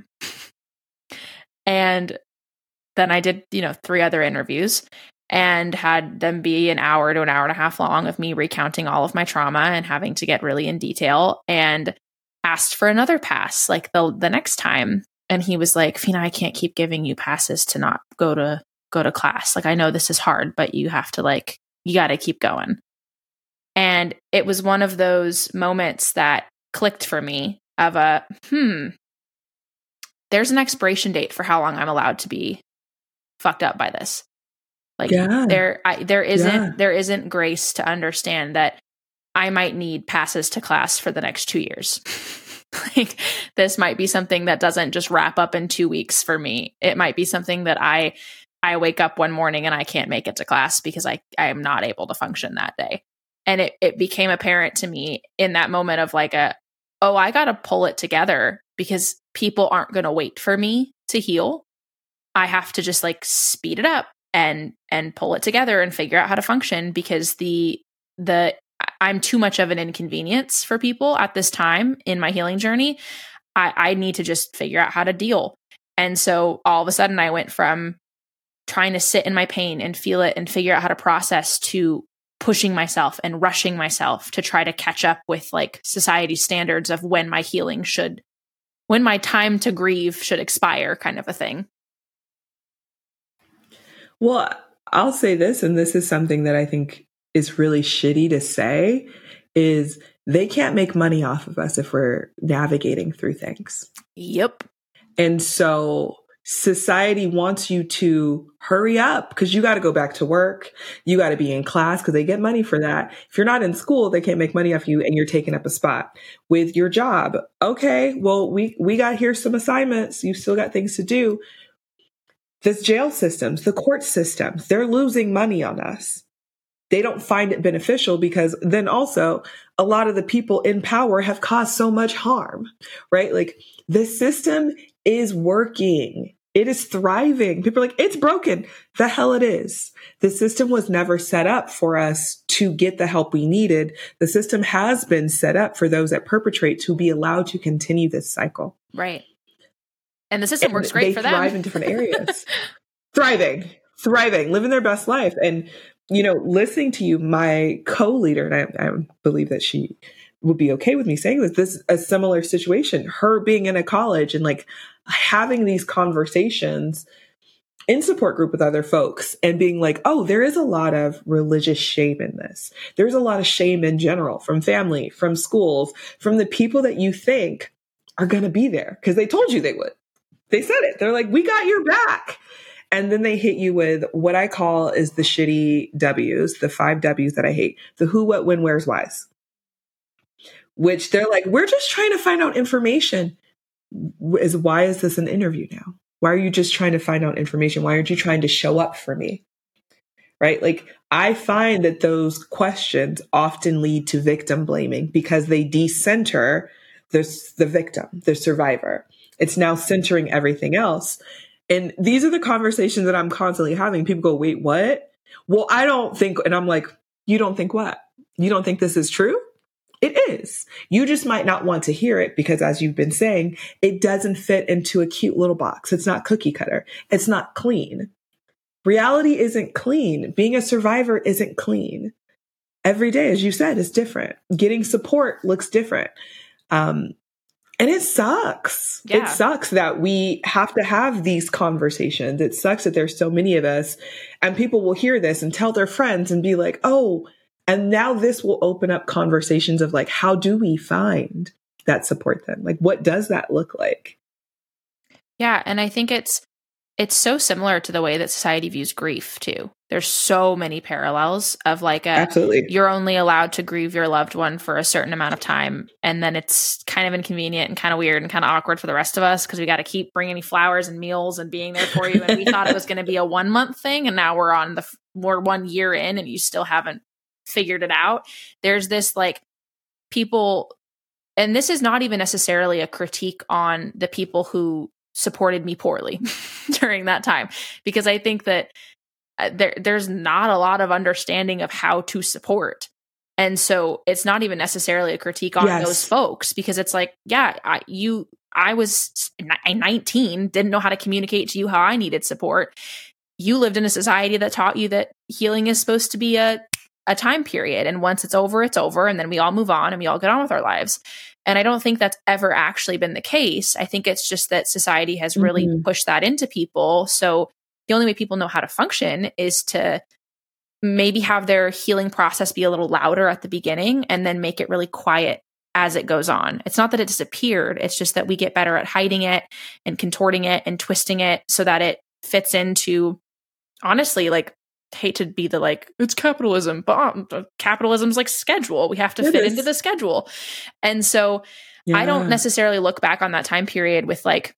And then I did, you know, three other interviews and had them be an hour to an hour and a half long of me recounting all of my trauma and having to get really in detail, and asked for another pass like the the next time. And he was like, Fina, I can't keep giving you passes to not go to go to class. Like, I know this is hard, but you have to like, you got to keep going. And it was one of those moments that clicked for me of a, hmm, there's an expiration date for how long I'm allowed to be fucked up by this. Like yeah. there, I, there isn't, Yeah. there isn't grace to understand that I might need passes to class for the next two years. Like this might be something that doesn't just wrap up in two weeks for me. It might be something that I, I wake up one morning and I can't make it to class because I, I am not able to function that day. And it, it became apparent to me in that moment of like a, oh, I got to pull it together because people aren't going to wait for me to heal. I have to just like speed it up and, and pull it together and figure out how to function because the, the, I'm too much of an inconvenience for people at this time in my healing journey. I, I need to just figure out how to deal. And so all of a sudden I went from trying to sit in my pain and feel it and figure out how to process to pushing myself and rushing myself to try to catch up with like society's standards of when my healing should, when my time to grieve should expire, kind of a thing. Well, I'll say this, and this is something that I think is really shitty to say, is they can't make money off of us if we're navigating through things. Yep. And so society wants you to hurry up because you got to go back to work. You got to be in class because they get money for that. If you're not in school, they can't make money off you and you're taking up a spot with your job. Okay, well, we, we got here some assignments. You still got things to do. This jail systems, the court systems, they're losing money on us. They don't find it beneficial because then also a lot of the people in power have caused so much harm, right? Like the system is working. It is thriving. People are like, it's broken. The hell it is. The system was never set up for us to get the help we needed. The system has been set up for those that perpetrate to be allowed to continue this cycle. Right. And the system and works great for them. They thrive in different areas. Thriving, thriving, living their best life. And, you know, listening to you, my co-leader, and I, I believe that she would be okay with me saying this, this is a similar situation, her being in a college and like having these conversations in support group with other folks and being like, oh, there is a lot of religious shame in this. There's a lot of shame in general from family, from schools, from the people that you think are going to be there because they told you they would. They said it. They're like, we got your back. And then they hit you with what I call is the shitty W's, the five W's that I hate. The who, what, when, where's, why's. Which they're like, we're just trying to find out information. Is why is this an interview now? Why are you just trying to find out information? Why aren't you trying to show up for me? Right? Like I find that those questions often lead to victim blaming because they decenter the, the victim, the survivor. It's now centering everything else. And these are the conversations that I'm constantly having. People go, wait, what? Well, I don't think, and I'm like, you don't think what? You don't think this is true? It is. You just might not want to hear it because as you've been saying, it doesn't fit into a cute little box. It's not cookie cutter. It's not clean. Reality isn't clean. Being a survivor isn't clean. Every day, as you said, is different. Getting support looks different. Um, And it sucks. Yeah. It sucks that we have to have these conversations. It sucks that there's so many of us and people will hear this and tell their friends and be like, oh, and now this will open up conversations of like, how do we find that support then? Like, what does that look like? Yeah. And I think it's, it's so similar to the way that society views grief too. There's so many parallels of like a, Absolutely. You're only allowed to grieve your loved one for a certain amount of time. And then it's kind of inconvenient and kind of weird and kind of awkward for the rest of us because we got to keep bringing flowers and meals and being there for you. And we thought it was going to be a one month thing. And now we're on the, we're one year in and you still haven't figured it out. There's this like people, and this is not even necessarily a critique on the people who supported me poorly during that time, because I think that uh, there there's not a lot of understanding of how to support. And so it's not even necessarily a critique on Yes. those folks, because it's like, yeah, I, you, I was nineteen, didn't know how to communicate to you how I needed support. You lived in a society that taught you that healing is supposed to be a, a time period. And once it's over, it's over. And then we all move on and we all get on with our lives. And I don't think that's ever actually been the case. I think it's just that society has really Mm-hmm. pushed that into people. So the only way people know how to function is to maybe have their healing process be a little louder at the beginning and then make it really quiet as it goes on. It's not that it disappeared. It's just that we get better at hiding it and contorting it and twisting it so that it fits into, honestly, like, hate to be the like, it's capitalism, but um, capitalism's like schedule. We have to It fit is. into the schedule. And so Yeah. I don't necessarily look back on that time period with like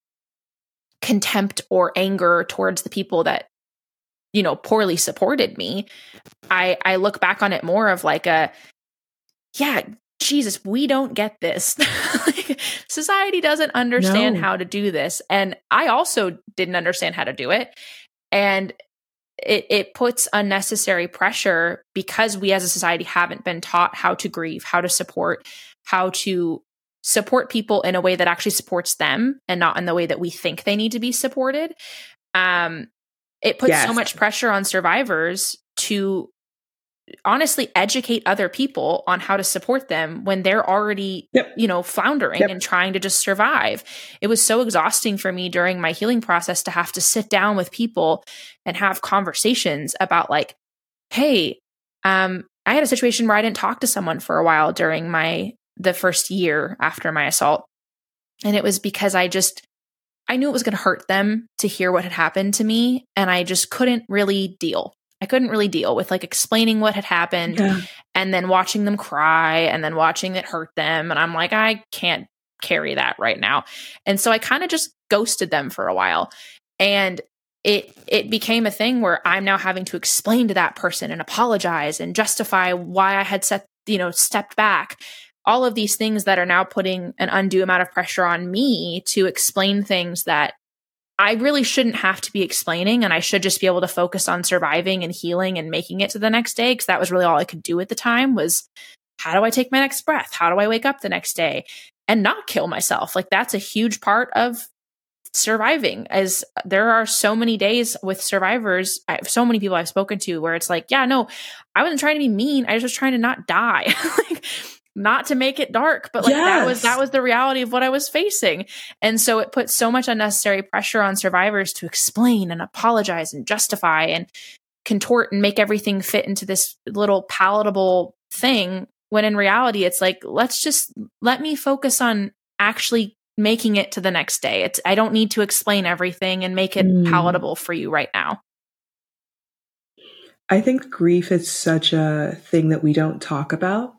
contempt or anger towards the people that, you know, poorly supported me. I, I look back on it more of like a, yeah, Jesus, we don't get this. Like, society doesn't understand No. how to do this. And I also didn't understand how to do it. And it, it puts unnecessary pressure because we as a society haven't been taught how to grieve, how to support, how to support people in a way that actually supports them and not in the way that we think they need to be supported. Um, it puts Yes. so much pressure on survivors to honestly educate other people on how to support them when they're already, Yep. you know, floundering Yep. and trying to just survive. It was so exhausting for me during my healing process to have to sit down with people and have conversations about like, hey, um, I had a situation where I didn't talk to someone for a while during my, the first year after my assault. And it was because I just, I knew it was going to hurt them to hear what had happened to me. And I just couldn't really deal. I couldn't really deal with like explaining what had happened Yeah. and then watching them cry and then watching it hurt them. And I'm like, I can't carry that right now. And so I kind of just ghosted them for a while. And it it became a thing where I'm now having to explain to that person and apologize and justify why I had set, you know, stepped back. All of these things that are now putting an undue amount of pressure on me to explain things that I really shouldn't have to be explaining, and I should just be able to focus on surviving and healing and making it to the next day, because that was really all I could do at the time was, how do I take my next breath? How do I wake up the next day and not kill myself? Like, that's a huge part of surviving, as there are so many days with survivors, I have so many people I've spoken to where it's like, yeah, no, I wasn't trying to be mean. I was just trying to not die. Like, not to make it dark, but like Yes. that was, that was the reality of what I was facing. And so it put so much unnecessary pressure on survivors to explain and apologize and justify and contort and make everything fit into this little palatable thing. When in reality, it's like, let's just let me focus on actually making it to the next day. It's, I don't need to explain everything and make it Mm. palatable for you right now. I think grief is such a thing that we don't talk about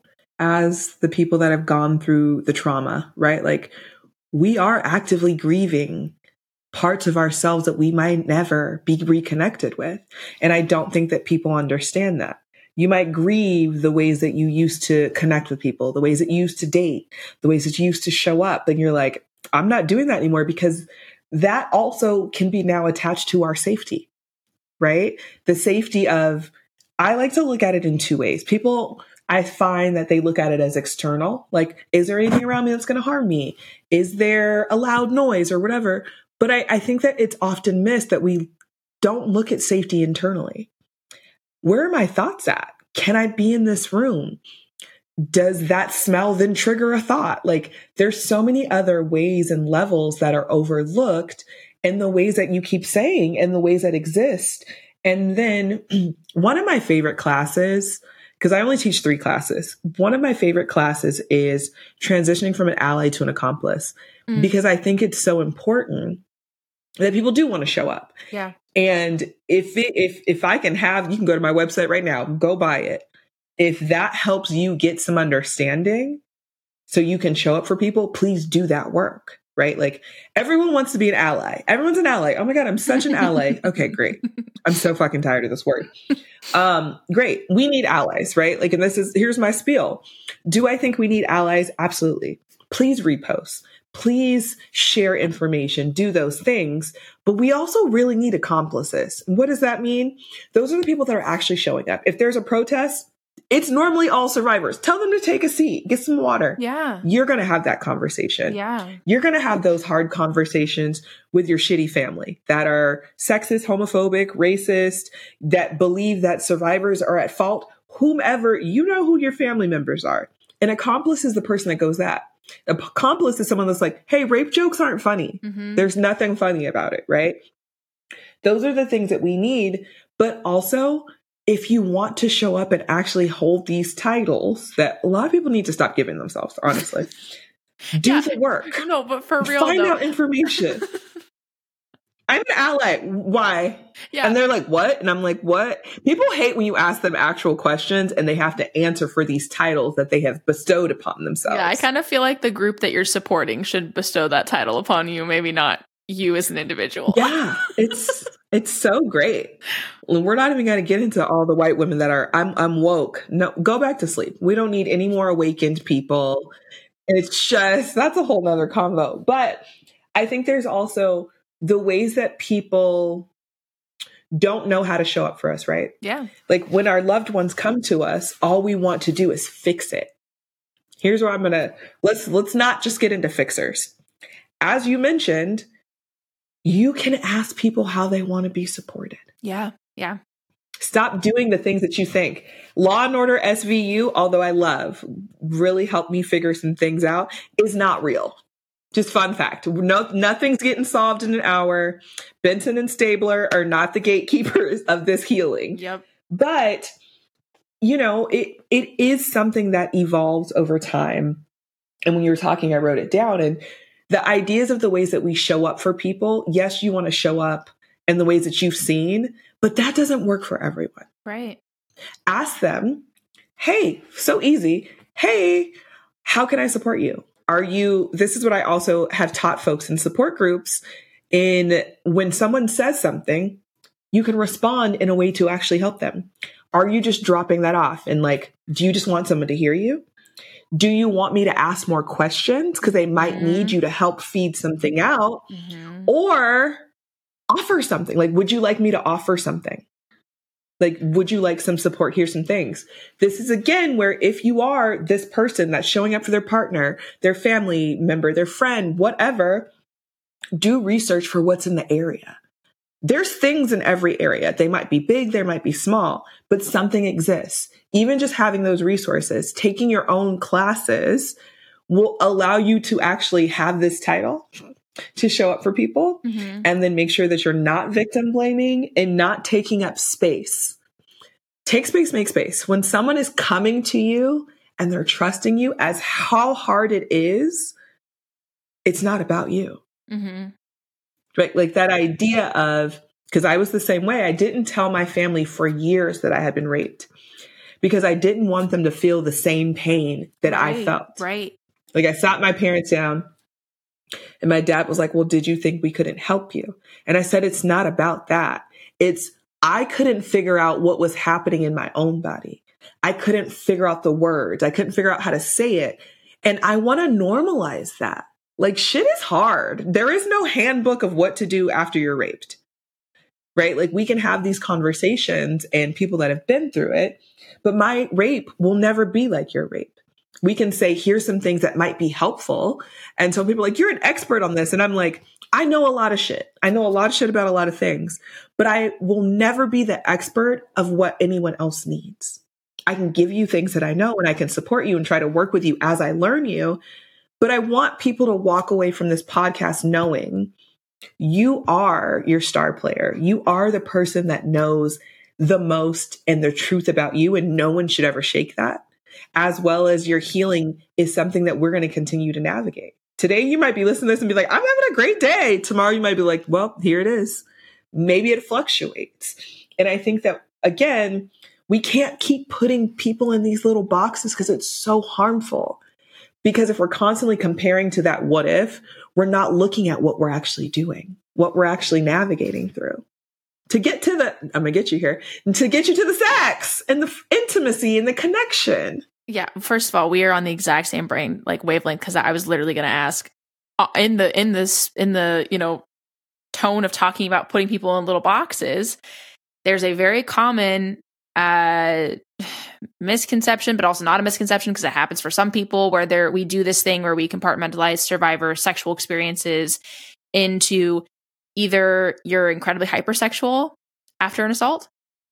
as the people that have gone through the trauma, right? Like, we are actively grieving parts of ourselves that we might never be reconnected with. And I don't think that people understand that. You might grieve the ways that you used to connect with people, the ways that you used to date, the ways that you used to show up. And you're like, I'm not doing that anymore, because that also can be now attached to our safety, right? The safety of, I like to look at it in two ways. People, I find that they look at it as external. Like, is there anything around me that's going to harm me? Is there a loud noise or whatever? But I, I think that it's often missed that we don't look at safety internally. Where are my thoughts at? Can I be in this room? Does that smell then trigger a thought? Like, there's so many other ways and levels that are overlooked, and the ways that you keep saying and the ways that exist. And then one of my favorite classes, because I only teach three classes, one of my favorite classes is transitioning from an ally to an accomplice, Mm. because I think it's so important that people do want to show up. Yeah. And if it, if if I can have, you can go to my website right now, go buy it. If that helps you get some understanding so you can show up for people, please do that work, right? Like, everyone wants to be an ally. Everyone's an ally. Oh my God, I'm such an ally. Okay, great. I'm so fucking tired of this word. Um, great. We need allies, right? Like, and this is, here's my spiel. Do I think we need allies? Absolutely. Please repost. Please share information, do those things. But we also really need accomplices. And what does that mean? Those are the people that are actually showing up. If there's a protest, it's normally all survivors. Tell them to take a seat, get some water. Yeah. You're going to have that conversation. Yeah. You're going to have those hard conversations with your shitty family that are sexist, homophobic, racist, that believe that survivors are at fault. Whomever, you know who your family members are. An accomplice is the person that goes that. An accomplice is someone that's like, hey, rape jokes aren't funny. Mm-hmm. There's nothing funny about it, right? Those are the things that we need. But also, if you want to show up and actually hold these titles that a lot of people need to stop giving themselves, honestly, do yeah. the work. No, but for real, find though. out information. I'm an ally. Why? Yeah. And they're like, what? And I'm like, what? People hate when you ask them actual questions and they have to answer for these titles that they have bestowed upon themselves. Yeah, I kind of feel like the group that you're supporting should bestow that title upon you, maybe not you as an individual. Yeah, it's it's so great. We're not even going to get into all the white women that are, I'm I'm woke. No, go back to sleep. We don't need any more awakened people. It's just, that's a whole nother convo. But I think there's also the ways that people don't know how to show up for us, right? Yeah. Like when our loved ones come to us, all we want to do is fix it. Here's where I'm going to, let's, let's not just get into fixers. As you mentioned, you can ask people how they want to be supported. Yeah. Yeah. Stop doing the things that you think. Law and Order S V U, although I love, really helped me figure some things out, is not real. Just fun fact. No, nothing's getting solved in an hour. Benson and Stabler are not the gatekeepers of this healing. Yep. But, you know, it it is something that evolves over time. And when you were talking, I wrote it down. And the ideas of the ways that we show up for people, yes, you want to show up in the ways that you've seen, but that doesn't work for everyone. Right. Ask them, hey, so easy. Hey, how can I support you? Are you, this is what I also have taught folks in support groups, in when someone says something, you can respond in a way to actually help them. Are you just dropping that off? And like, do you just want someone to hear you? Do you want me to ask more questions? Because they might mm-hmm. need you to help feed something out, mm-hmm. or offer something. Like, would you like me to offer something? Like, would you like some support? Here's some things. This is, again, where if you are this person that's showing up for their partner, their family member, their friend, whatever, do research for what's in the area. There's things in every area. They might be big, they might be small, but something exists. Even just having those resources, taking your own classes will allow you to actually have this title to show up for people, mm-hmm. and then make sure that you're not victim blaming and not taking up space. Take space, make space. When someone is coming to you and they're trusting you, as how hard it is, it's not about you. Mm-hmm. Right? Like that idea of, because I was the same way. I didn't tell my family for years that I had been raped because I didn't want them to feel the same pain that right, I felt. Right. Like I sat my parents down. And my dad was like, well, did you think we couldn't help you? And I said, it's not about that. It's, I couldn't figure out what was happening in my own body. I couldn't figure out the words. I couldn't figure out how to say it. And I want to normalize that. Like, shit is hard. There is no handbook of what to do after you're raped, right? Like, we can have these conversations and people that have been through it, but my rape will never be like your rape. We can say, here's some things that might be helpful. And so people are like, you're an expert on this. And I'm like, I know a lot of shit. I know a lot of shit about a lot of things, but I will never be the expert of what anyone else needs. I can give you things that I know and I can support you and try to work with you as I learn you. But I want people to walk away from this podcast knowing you are your star player. You are the person that knows the most and the truth about you, and no one should ever shake that. As well as your healing is something that we're going to continue to navigate. Today, you might be listening to this and be like, I'm having a great day. Tomorrow, you might be like, well, here it is. Maybe it fluctuates. And I think that, again, we can't keep putting people in these little boxes because it's so harmful. Because if we're constantly comparing to that what if, we're not looking at what we're actually doing, what we're actually navigating through. To get to the, I'm going to get you here, to get you to the sex and the intimacy and the connection. Yeah. First of all, we are on the exact same brain, like wavelength, because I was literally going to ask uh, in the, in this, in the, you know, tone of talking about putting people in little boxes. There's a very common uh, misconception, but also not a misconception because it happens for some people where there, we do this thing where we compartmentalize survivor sexual experiences into either you're incredibly hypersexual after an assault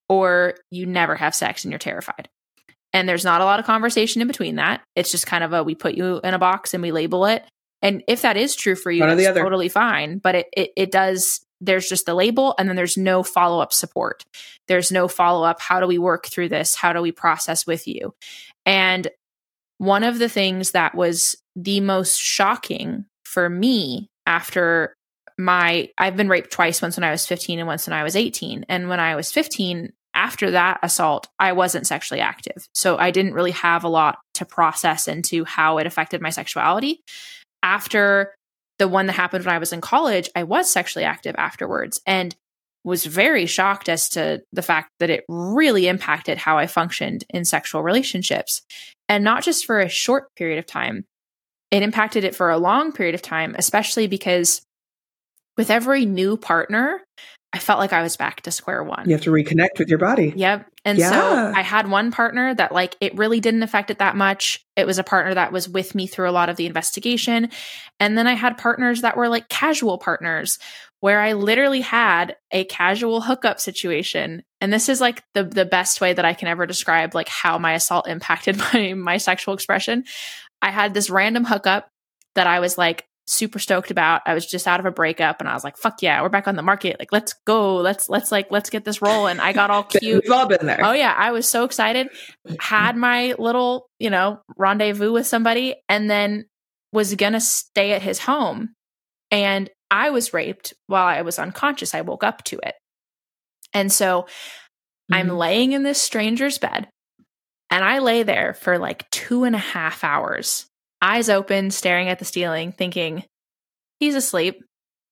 or you never have sex and you're terrified. And there's not a lot of conversation in between that. It's just kind of a, we put you in a box and we label it. And if that is true for you, One that's totally fine. But it, it, it does there's just the label, and then there's no follow-up support. There's no follow-up. How do we work through this? How do we process with you? And one of the things that was the most shocking for me after my, I've been raped twice, once when I was fifteen and once when I was eighteen. And when I was fifteen, after that assault, I wasn't sexually active. So I didn't really have a lot to process into how it affected my sexuality. After the one that happened when I was in college, I was sexually active afterwards and was very shocked as to the fact that it really impacted how I functioned in sexual relationships. And not just for a short period of time, it impacted it for a long period of time, especially because with every new partner, I felt like I was back to square one. You have to reconnect with your body. Yep. And yeah. so I had one partner that like, it really didn't affect it that much. It was a partner that was with me through a lot of the investigation. And then I had partners that were like casual partners where I literally had a casual hookup situation. And this is like the, the best way that I can ever describe like how my assault impacted my, my sexual expression. I had this random hookup that I was like, super stoked about. I was just out of a breakup and I was like, fuck yeah, we're back on the market. Like, let's go. Let's, let's like, let's get this rolling. I got all cute. We've all been there. Oh yeah. I was so excited. Had my little, you know, rendezvous with somebody and then was going to stay at his home. And I was raped while I was unconscious. I woke up to it. And so mm-hmm. I'm laying in this stranger's bed and I lay there for like two and a half hours. Eyes open, staring at the ceiling, thinking, he's asleep.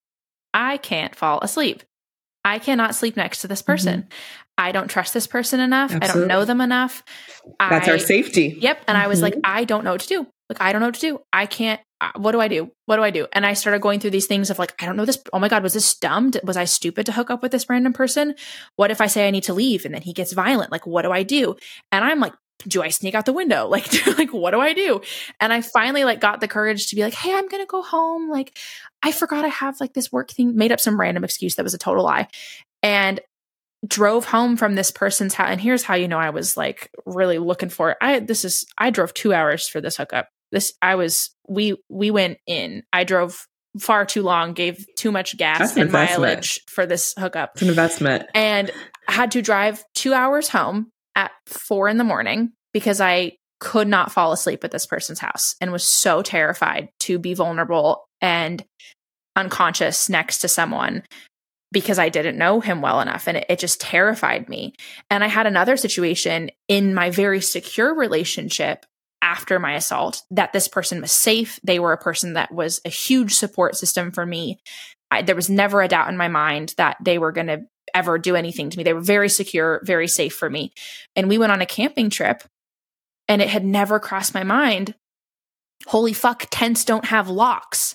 I can't fall asleep. I cannot sleep next to this person. Mm-hmm. I don't trust this person enough. Absolutely. I don't know them enough. That's I, our safety. Yep. And mm-hmm. I was like, I don't know what to do. Like, I don't know what to do. I can't. What do I do? What do I do? And I started going through these things of like, I don't know this. Oh my God, was this dumb? Was I stupid to hook up with this random person? What if I say I need to leave and then he gets violent? Like, what do I do? And I'm like, do I sneak out the window? Like, like, what do I do? And I finally like got the courage to be like, hey, I'm going to go home. Like, I forgot I have like this work thing, made up some random excuse that was a total lie and drove home from this person's house. And here's how, you know, I was like really looking for it. I, this is, I drove two hours for this hookup. This, I was, we, we went in, I drove far too long, gave too much gas and mileage for this hookup. It's an investment. And I had to drive two hours home at four in the morning because I could not fall asleep at this person's house and was so terrified to be vulnerable and unconscious next to someone because I didn't know him well enough. And it, it just terrified me. And I had another situation in my very secure relationship after my assault that this person was safe. They were a person that was a huge support system for me. I, there was never a doubt in my mind that they were going to ever do anything to me. They were very secure, very safe for me. And we went on a camping trip and it had never crossed my mind. Holy fuck, tents don't have locks.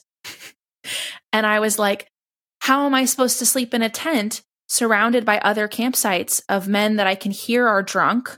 And I was like, how am I supposed to sleep in a tent surrounded by other campsites of men that I can hear are drunk?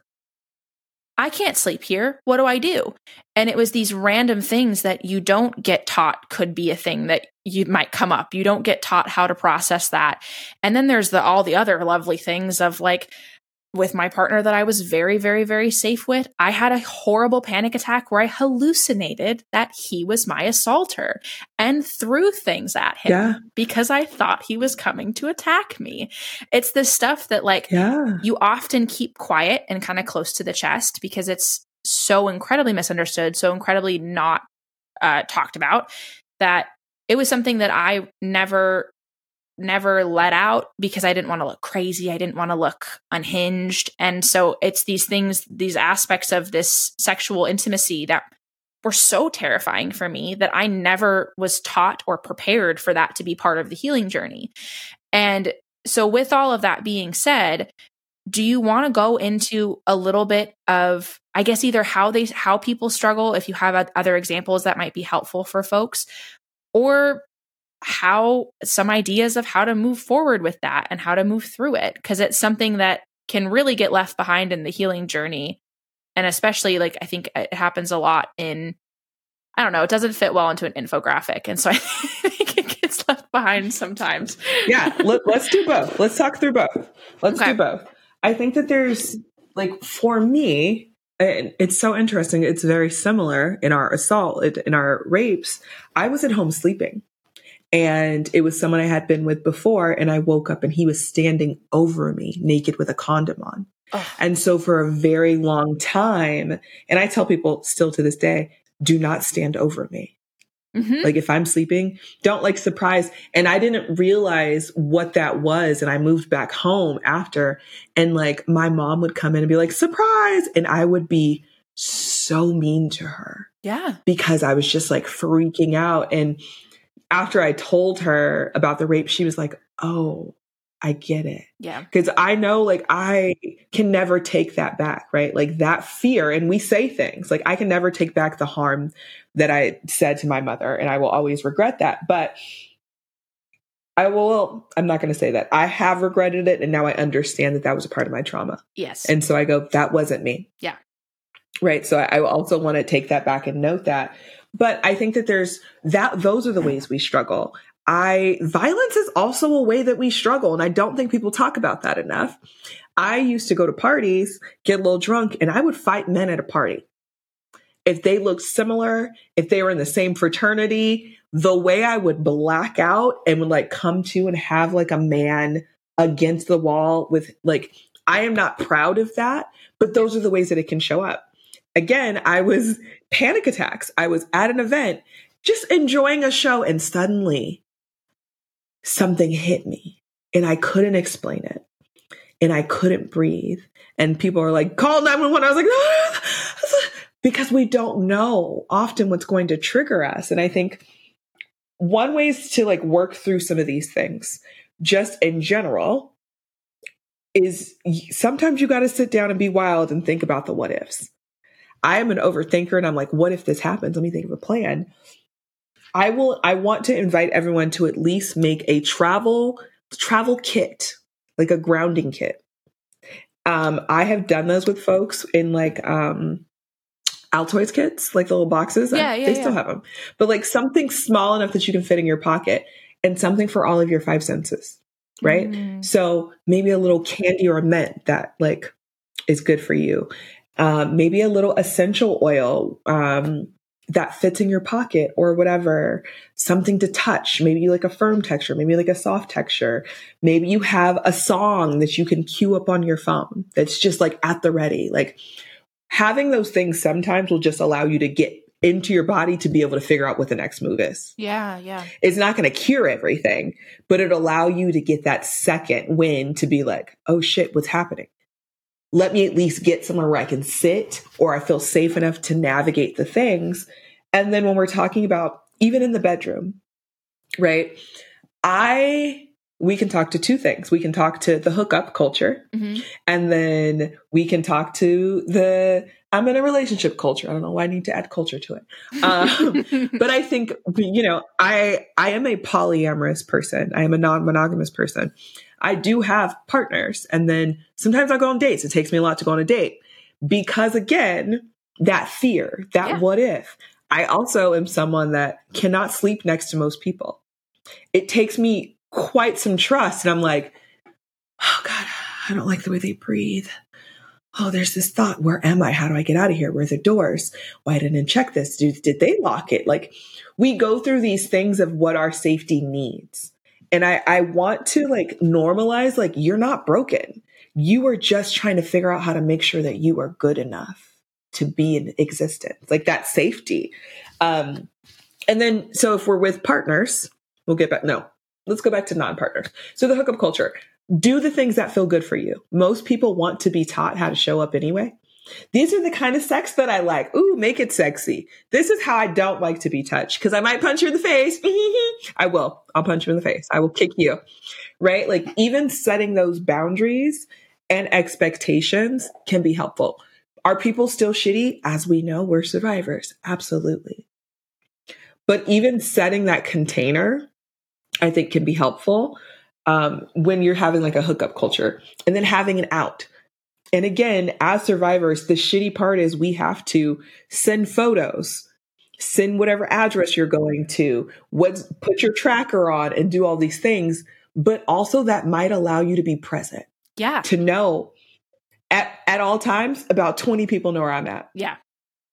I can't sleep here. What do I do? And it was these random things that you don't get taught could be a thing that you might come up. You don't get taught how to process that. And then there's the all the other lovely things of like with my partner that I was very, very, very safe with. I had a horrible panic attack where I hallucinated that he was my assaulter and threw things at him yeah. because I thought he was coming to attack me. It's this stuff that like yeah. you often keep quiet and kind of close to the chest because it's so incredibly misunderstood, so incredibly not uh, talked about that it was something that I never never let out because I didn't want to look crazy. I didn't want to look unhinged. And so it's these things, these aspects of this sexual intimacy that were so terrifying for me that I never was taught or prepared for that to be part of the healing journey. And so with all of that being said, do you want to go into a little bit of, I guess, either how they, how people struggle, if you have other examples that might be helpful for folks, or how some ideas of how to move forward with that and how to move through it? Because it's something that can really get left behind in the healing journey. And especially like, I think it happens a lot in, I don't know, it doesn't fit well into an infographic. And so I think it gets left behind sometimes. Yeah. Let, let's do both. Let's talk through both. Let's okay. do both. I think that there's like, for me, it's so interesting. It's very similar in our assault, in our rapes. I was at home sleeping. And it was someone I had been with before. And I woke up and he was standing over me naked with a condom on. Oh. And so for a very long time, and I tell people still to this day, do not stand over me. Mm-hmm. Like if I'm sleeping, don't like surprise. And I didn't realize what that was. And I moved back home after, and like my mom would come in and be like, surprise. And I would be so mean to her. Yeah. Because I was just like freaking out. And after I told her about the rape, she was like, oh, I get it. Yeah. Because I know like I can never take that back, right? Like that fear. And we say things like I can never take back the harm that I said to my mother, and I will always regret that. But I will, I'm not going to say that. I have regretted it. And now I understand that that was a part of my trauma. Yes. And so I go, that wasn't me. Yeah. Right. So I, I also want to take that back and note that. But I think that there's that, those are the ways we struggle. I, violence is also a way that we struggle. And I don't think people talk about that enough. I used to go to parties, get a little drunk, and I would fight men at a party. If they looked similar, if they were in the same fraternity, the way I would black out and would like come to and have like a man against the wall with like, I am not proud of that, but those are the ways that it can show up. Again, I was panic attacks. I was at an event, just enjoying a show, and suddenly something hit me and I couldn't explain it and I couldn't breathe. And people are like, call nine one one. I was like, ah! Because we don't know often what's going to trigger us. And I think one way is to like work through some of these things just in general is sometimes you got to sit down and be wild and think about the what ifs. I am an overthinker and I'm like, what if this happens? Let me think of a plan. I will, I want to invite everyone to at least make a travel, travel kit, like a grounding kit. Um, I have done those with folks in like, um, Altoids kits, like the little boxes. Yeah, I, yeah, they yeah. still have them, but like something small enough that you can fit in your pocket and something for all of your five senses. Right. Mm. So maybe a little candy or a mint that like is good for you. Um, maybe a little essential oil, um, that fits in your pocket or whatever, something to touch, maybe like a firm texture, maybe like a soft texture. Maybe you have a song that you can cue up on your phone that's just like at the ready. Like having those things sometimes will just allow you to get into your body to be able to figure out what the next move is. Yeah, yeah. It's not going to cure everything, but it'll allow you to get that second win to be like, oh shit, what's happening? Let me at least get somewhere where I can sit or I feel safe enough to navigate the things. And then when we're talking about even in the bedroom, right? I, we can talk to two things. We can talk to the hookup culture, mm-hmm. and then we can talk to the, I'm in a relationship culture. I don't know why I need to add culture to it. Um, but I think, you know, I, I am a polyamorous person. I am a non-monogamous person. I do have partners, and then sometimes I go on dates. It takes me a lot to go on a date because again, that fear, that yeah. what if. I also am someone that cannot sleep next to most people. It takes me quite some trust. And I'm like, oh God, I don't like the way they breathe. Oh, there's this thought. Where am I? How do I get out of here? Where are the doors? Why didn't I check this? Did, did they lock it? Like we go through these things of what our safety needs. And I, I want to like normalize, like, you're not broken. You are just trying to figure out how to make sure that you are good enough to be in existence, like that safety. Um, and then, so if we're with partners, we'll get back. No, let's go back to non-partners. So the hookup culture, do the things that feel good for you. Most people want to be taught how to show up anyway. These are the kind of sex that I like. Ooh, make it sexy. This is how I don't like to be touched because I might punch you in the face. I will. I'll punch you in the face. I will kick you. Right? Like even setting those boundaries and expectations can be helpful. Are people still shitty? As we know, we're survivors. Absolutely. But even setting that container, I think can be helpful um, when you're having like a hookup culture and then having an out. And again, as survivors, the shitty part is we have to send photos, send whatever address you're going to, what's, put your tracker on and do all these things. But also that might allow you to be present. Yeah. To know at, at all times, about twenty people know where I'm at. Yeah.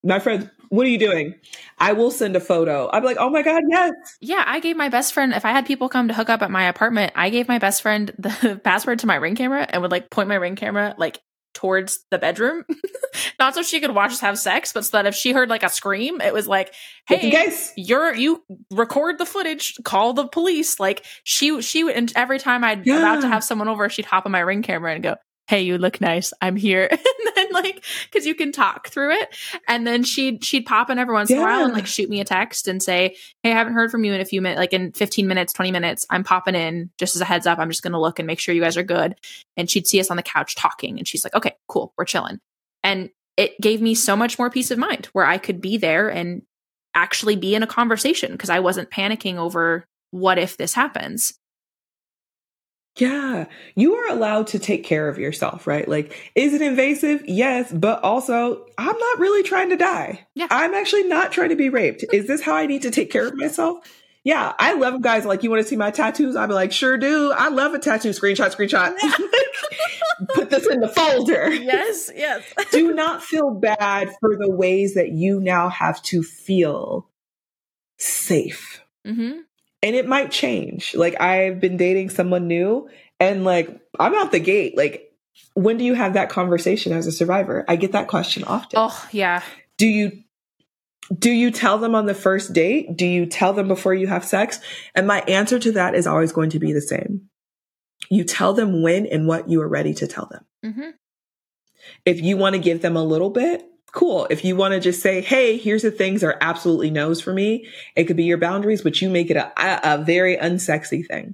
My friends, what are you doing? I will send a photo. I'm like, oh my God, yes. Yeah, I gave my best friend, if I had people come to hook up at my apartment, I gave my best friend the password to my Ring camera and would like point my Ring camera like towards the bedroom. Not so she could watch us have sex, but so that if she heard like a scream, it was like, hey, guys, you're you record the footage, call the police. Like she she would, and every time I'd Yeah. about to have someone over, she'd hop on my Ring camera and go, hey, you look nice, I'm here. And then like, because you can talk through it, and then she'd she'd pop in every once in a while and Yeah. like shoot me a text and say, hey, I haven't heard from you in a few minutes, like in fifteen minutes, twenty minutes, I'm popping in just as a heads up, I'm just gonna look and make sure you guys are good. And she'd see us on the couch talking and she's like, okay, cool, we're chilling. And it gave me so much more peace of mind where I could be there and actually be in a conversation because I wasn't panicking over what if this happens. Yeah, you are allowed to take care of yourself, right? Like, is it invasive? Yes, but also, I'm not really trying to die. Yeah. I'm actually not trying to be raped. Is this how I need to take care of myself? Yeah, I love guys like, you want to see my tattoos? I'd be like, sure do. I love a tattoo. Screenshot, screenshot. Put this in the folder. Yes, yes. Do not feel bad for the ways that you now have to feel safe. Mm-hmm. And it might change. Like, I've been dating someone new and like, I'm out the gate. Like, when do you have that conversation as a survivor? I get that question often. Oh, yeah. Do you, do you tell them on the first date? Do you tell them before you have sex? And my answer to that is always going to be the same. You tell them when and what you are ready to tell them. Mm-hmm. If you want to give them a little bit, cool. If you want to just say, hey, here's the things are absolutely no's for me. It could be your boundaries, but you make it a, a, a very unsexy thing.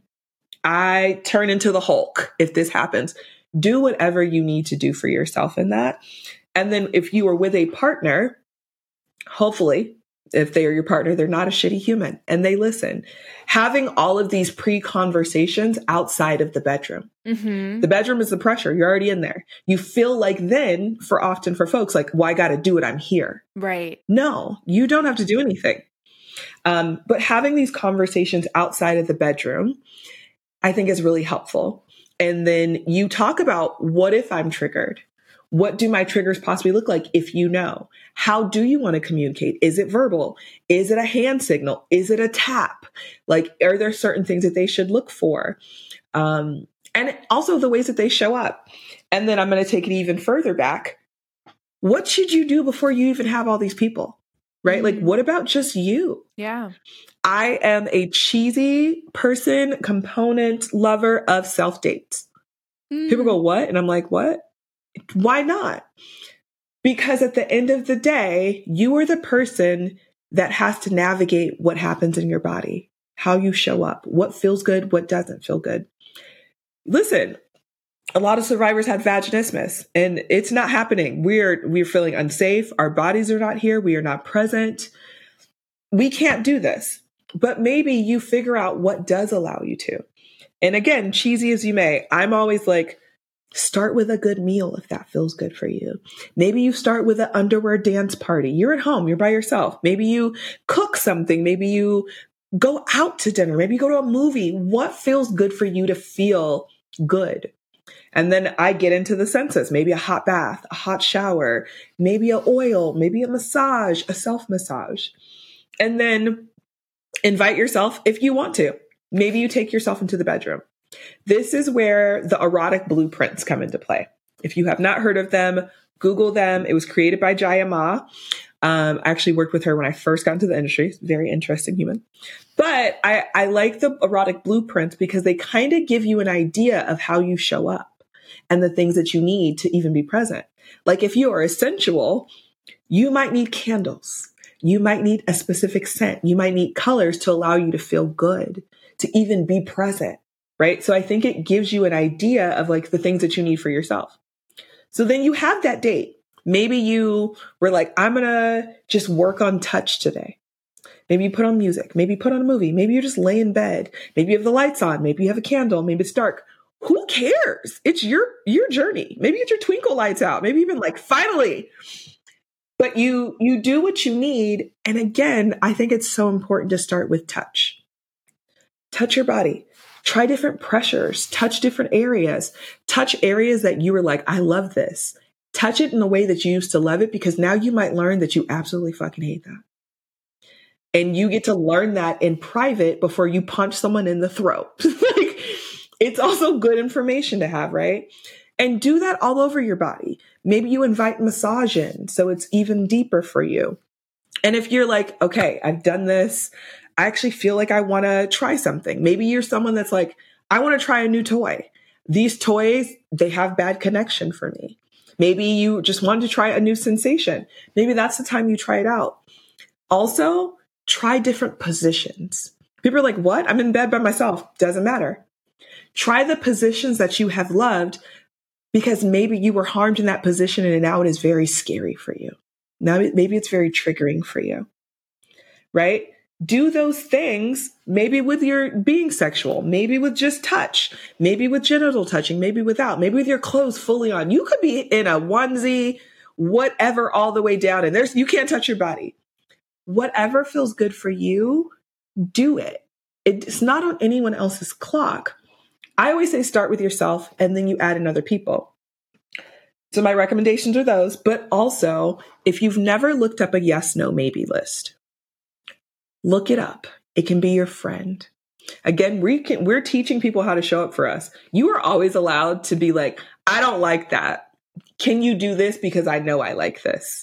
I turn into the Hulk if this happens. Do whatever you need to do for yourself in that. And then if you are with a partner, hopefully, if they are your partner, they're not a shitty human and they listen. Having all of these pre-conversations outside of the bedroom. Mm-hmm. The bedroom is the pressure. You're already in there. You feel like then, for often for folks, like, well, I got to do it. I'm here. Right. No, you don't have to do anything. Um, but having these conversations outside of the bedroom, I think is really helpful. And then you talk about, what if I'm triggered? What do my triggers possibly look like if you know? How do you want to communicate? Is it verbal? Is it a hand signal? Is it a tap? Like, are there certain things that they should look for? Um, and also the ways that they show up. And then I'm going to take it even further back. What should you do before you even have all these people? Right? Like, what about just you? Yeah. I am a cheesy person, component, lover of self-dates. Mm. People go, what? And I'm like, what? Why not? Because at the end of the day, you are the person that has to navigate what happens in your body, how you show up, what feels good, what doesn't feel good. Listen, a lot of survivors had vaginismus and it's not happening. We're, we're feeling unsafe. Our bodies are not here. We are not present. We can't do this, but maybe you figure out what does allow you to. And again, cheesy as you may, I'm always like, start with a good meal if that feels good for you. Maybe you start with an underwear dance party. You're at home, you're by yourself. Maybe you cook something. Maybe you go out to dinner. Maybe you go to a movie. What feels good for you to feel good? And then I get into the senses, maybe a hot bath, a hot shower, maybe a oil, maybe a massage, a self-massage. And then invite yourself if you want to. Maybe you take yourself into the bedroom. This is where the erotic blueprints come into play. If you have not heard of them, Google them. It was created by Jaya Ma. Um, I actually worked with her when I first got into the industry. Very interesting human. But I, I like the erotic blueprints because they kind of give you an idea of how you show up and the things that you need to even be present. Like if you are a sensual, you might need candles. You might need a specific scent. You might need colors to allow you to feel good, to even be present. Right. So I think it gives you an idea of like the things that you need for yourself. So then you have that date. Maybe you were like, I'm going to just work on touch today. Maybe you put on music. Maybe you put on a movie. Maybe you just lay in bed. Maybe you have the lights on. Maybe you have a candle. Maybe it's dark. Who cares? It's your, your journey. Maybe it's your twinkle lights out. Maybe even like, finally. But you, you do what you need. And again, I think it's so important to start with touch. Touch your body. Try different pressures, touch different areas, touch areas that you were like, I love this. touch it in the way that you used to love it, because now you might learn that you absolutely fucking hate that. And you get to learn that in private before you punch someone in the throat. Like, it's also good information to have, right? And do that all over your body. Maybe you invite massage in, so it's even deeper for you. And if you're like, okay, I've done this, I actually feel like I want to try something. Maybe you're someone that's like, I want to try a new toy. These toys, they have bad connection for me. Maybe you just wanted to try a new sensation. Maybe that's the time you try it out. Also, try different positions. People are like, what? I'm in bed by myself. Doesn't matter. Try the positions that you have loved, because maybe you were harmed in that position and now it is very scary for you. Now, maybe it's very triggering for you, right? Do those things, maybe with your being sexual, maybe with just touch, maybe with genital touching, maybe without, maybe with your clothes fully on. You could be in a onesie, whatever, all the way down, and there's, you can't touch your body. Whatever feels good for you, do it. It's not on anyone else's clock. I always say start with yourself and then you add in other people. So my recommendations are those, but also if you've never looked up a yes, no, maybe list, look it up. It can be your friend. Again, we can, we're teaching people how to show up for us. You are always allowed to be like, I don't like that. Can you do this? Because I know I like this.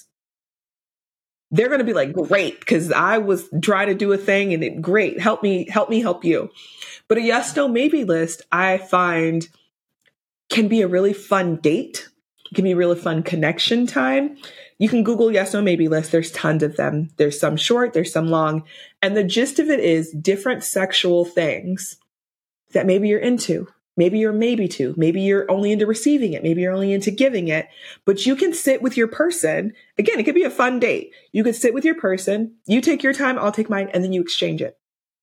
They're going to be like, great, because I was trying to do a thing and it, great. Help me, help me, help you. But a yes, no, maybe list, I find, can be a really fun date. It can be a really fun connection time. You can Google yes, no, maybe list. There's tons of them. There's some short, there's some long. And the gist of it is different sexual things that maybe you're into. Maybe you're maybe to. Maybe you're only into receiving it. Maybe you're only into giving it. But you can sit with your person. Again, it could be a fun date. You could sit with your person. You take your time, I'll take mine, and then you exchange it.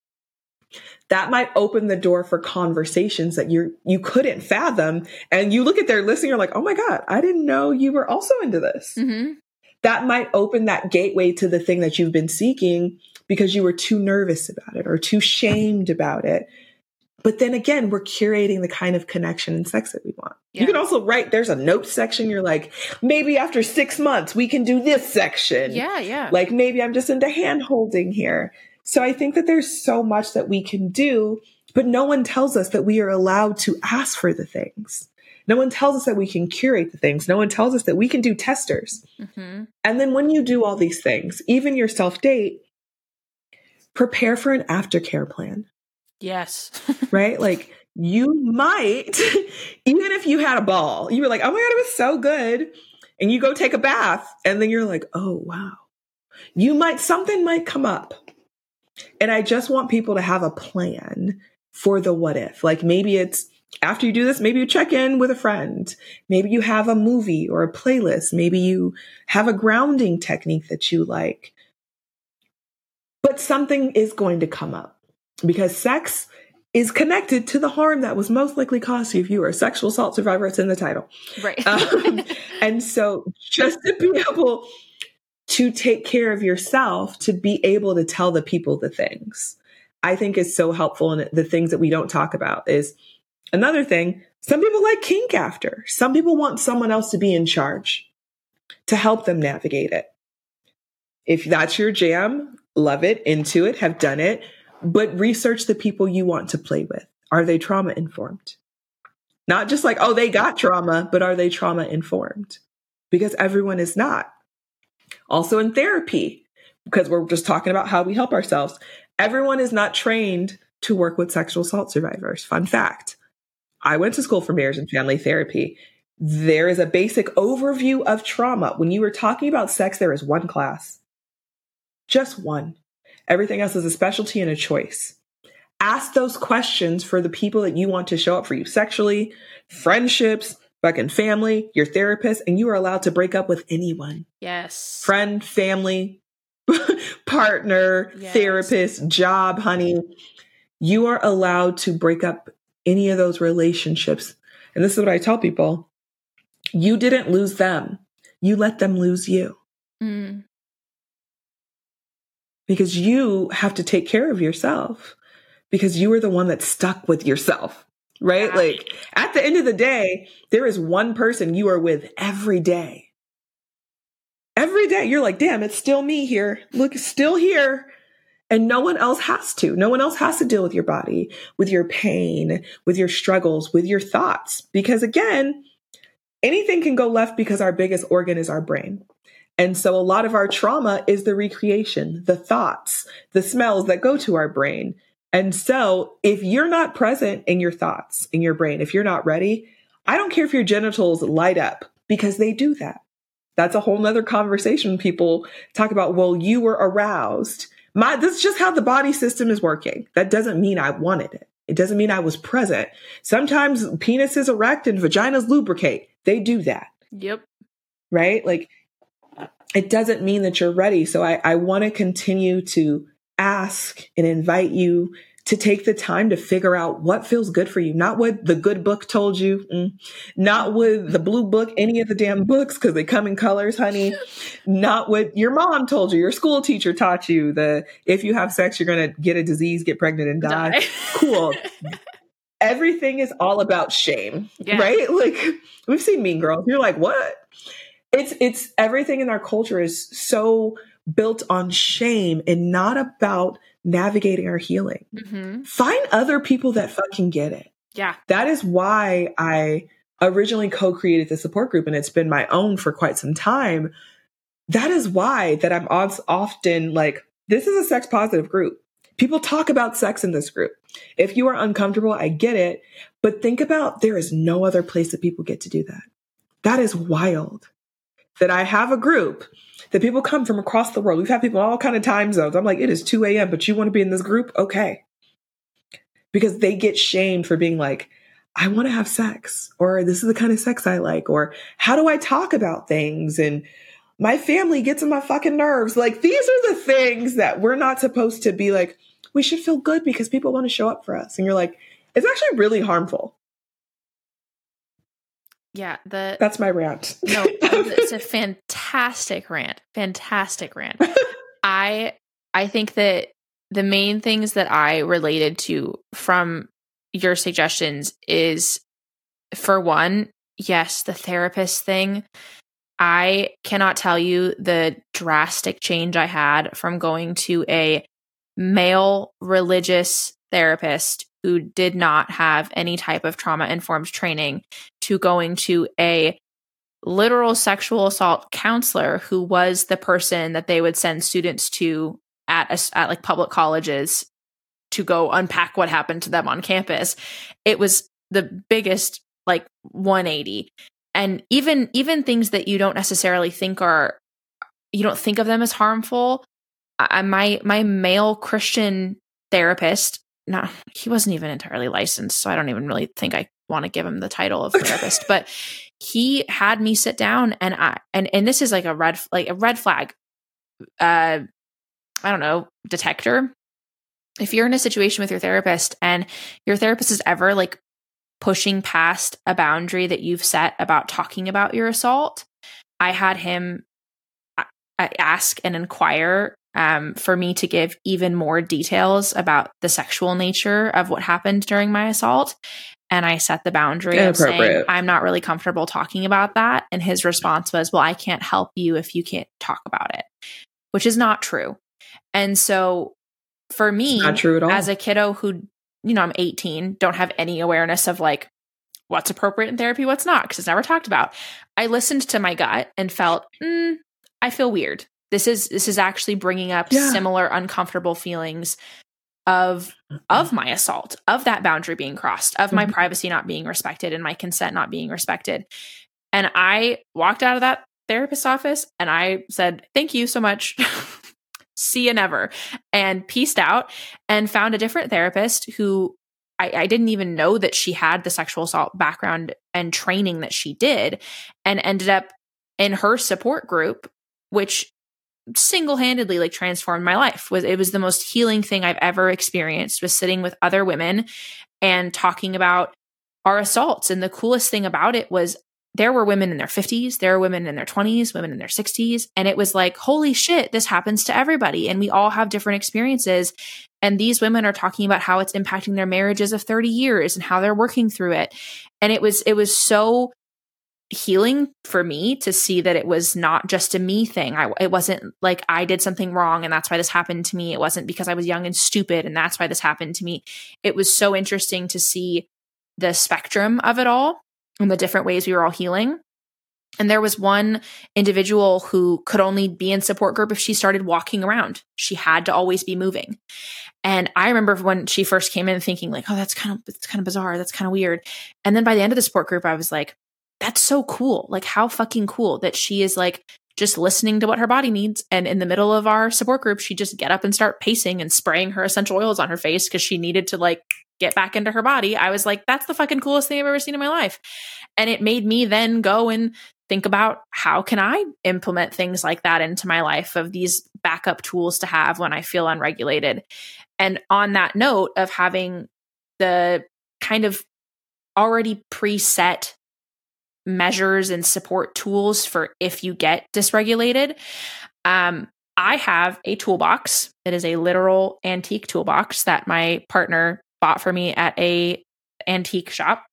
That might open the door for conversations that you you couldn't fathom. And you look at their list and you're like, oh my God, I didn't know you were also into this. Mm-hmm. That might open that gateway to the thing that you've been seeking because you were too nervous about it or too shamed about it. But then again, we're curating the kind of connection and sex that we want. Yeah. You can also write, there's a notes section. You're like, maybe after six months, we can do this section. Yeah, yeah. Like maybe I'm just into hand holding here. So I think that there's so much that we can do, but no one tells us that we are allowed to ask for the things. No one tells us that we can curate the things. No one tells us that we can do testers. Mm-hmm. And then when you do all these things, even your self-date, prepare for an aftercare plan. Yes. Right? Like you might, even if you had a ball, you were like, oh my God, it was so good. And you go take a bath and then you're like, oh, wow. You might, something might come up. And I just want people to have a plan for the what if. Like maybe it's after you do this, maybe you check in with a friend. Maybe you have a movie or a playlist. Maybe you have a grounding technique that you like. But something is going to come up because sex is connected to the harm that was most likely caused to you if you were a sexual assault survivor. It's in the title. Right. um, and so just to be able to take care of yourself, to be able to tell the people the things, I think is so helpful. And the things that we don't talk about is another thing. Some people like kink after. Some people want someone else to be in charge to help them navigate it. If that's your jam, love it, into it, have done it, but research the people you want to play with. Are they trauma informed? Not just like, oh, they got trauma, but are they trauma informed? Because everyone is not. Also in therapy, because we're just talking about how we help ourselves. Everyone is not trained to work with sexual assault survivors. Fun fact. I went to school for marriage and family therapy. There is a basic overview of trauma. When you were talking about sex, there is one class. Just one. Everything else is a specialty and a choice. Ask those questions for the people that you want to show up for you sexually, friendships, fucking family, your therapist, and you are allowed to break up with anyone. Yes. Friend, family, partner, yes. Therapist, job, honey. You are allowed to break up any of those relationships. And this is what I tell people. You didn't lose them. You let them lose you. Mm. Because you have to take care of yourself. Because you are the one that's stuck with yourself. Right? Like at the end of the day, there is one person you are with every day. Every day you're like, damn, it's still me here. Look, it's still here. And no one else has to. No one else has to deal with your body, with your pain, with your struggles, with your thoughts. Because again, anything can go left because our biggest organ is our brain. And so a lot of our trauma is the recreation, the thoughts, the smells that go to our brain. And so if you're not present in your thoughts, in your brain, if you're not ready, I don't care if your genitals light up, because they do that. That's a whole nother conversation. People talk about, well, you were aroused. My, this is just how the body system is working. That doesn't mean I wanted it. It doesn't mean I was present. Sometimes penises erect and vaginas lubricate. They do that. Yep. Right? Like, it doesn't mean that you're ready. So I, I want to continue to ask and invite you to take the time to figure out what feels good for you. Not what the good book told you. Mm. Not with the blue book, any of the damn books, because they come in colors, honey. Not what your mom told you, your school teacher taught you. The if you have sex, you're going to get a disease, get pregnant, and die. die. Cool. Everything is all about shame, yeah. Right? Like, we've seen Mean Girls. You're like, what? It's it's everything in our culture is so built on shame and not about navigating our healing. Mm-hmm. Find other people that fucking get it. Yeah. That is why I originally co-created the support group, and it's been my own for quite some time. That is why that I'm often like, this is a sex positive group. People talk about sex in this group. If you are uncomfortable, I get it. But think about, there is no other place that people get to do that. That is wild. That I have a group that people come from across the world. We've had people in all kind of time zones. I'm like, it is two a.m., but you want to be in this group? Okay. Because they get shamed for being like, I want to have sex, or this is the kind of sex I like, or how do I talk about things? And my family gets on my fucking nerves. Like, these are the things that we're not supposed to be like, we should feel good because people want to show up for us. And you're like, it's actually really harmful. Yeah, the that's my rant. No, it's a fantastic rant. Fantastic rant. I I think that the main things that I related to from your suggestions is, for one, yes, the therapist thing. I cannot tell you the drastic change I had from going to a male religious therapist who did not have any type of trauma-informed training to going to a literal sexual assault counselor who was the person that they would send students to at a, at like public colleges to go unpack what happened to them on campus. It was the biggest like one eighty. And even even things that you don't necessarily think are, you don't think of them as harmful. I, my my male Christian therapist, no, he wasn't even entirely licensed, so I don't even really think I want to give him the title of therapist. But he had me sit down, and I and and this is like a red like a red flag, uh, I don't know, detector. If you're in a situation with your therapist, and your therapist is ever like pushing past a boundary that you've set about talking about your assault, I had him ask and inquire um, for me to give even more details about the sexual nature of what happened during my assault. And I set the boundary of saying, I'm not really comfortable talking about that. And his response was, well, I can't help you if you can't talk about it, which is not true. And so for me, it's not true at all. As a kiddo who, you know, I'm eighteen, don't have any awareness of like what's appropriate in therapy, what's not, because it's never talked about. I listened to my gut and felt, mm, I feel weird. This is this is actually bringing up yeah. similar uncomfortable feelings of of my assault, of that boundary being crossed, of my mm-hmm. privacy not being respected and my consent not being respected. And I walked out of that therapist's office and I said, thank you so much. See you never. And peaced out and found a different therapist who I, I didn't even know that she had the sexual assault background and training that she did, and ended up in her support group, which single-handedly like transformed my life. Was it was the most healing thing I've ever experienced, was sitting with other women and talking about our assaults. And the coolest thing about it was there were women in their fifties, there were women in their twenties, women in their sixties. And it was like, holy shit, this happens to everybody. And we all have different experiences. And these women are talking about how it's impacting their marriages of thirty years and how they're working through it. And it was, it was so healing for me to see that it was not just a me thing. I, it wasn't like I did something wrong and that's why this happened to me. It wasn't because I was young and stupid and that's why this happened to me. It was so interesting to see the spectrum of it all and the different ways we were all healing. And there was one individual who could only be in support group if she started walking around. She had to always be moving. And I remember when she first came in thinking like, oh, that's kind of, it's kind of bizarre. That's kind of weird. And then by the end of the support group, I was like, that's so cool. Like how fucking cool that she is like just listening to what her body needs. And in the middle of our support group, she just get up and start pacing and spraying her essential oils on her face because she needed to like get back into her body. I was like, that's the fucking coolest thing I've ever seen in my life. And it made me then go and think about how can I implement things like that into my life of these backup tools to have when I feel unregulated. And on that note of having the kind of already preset measures and support tools for if you get dysregulated, um, I have a toolbox. It is a literal antique toolbox that my partner bought for me at a antique shop.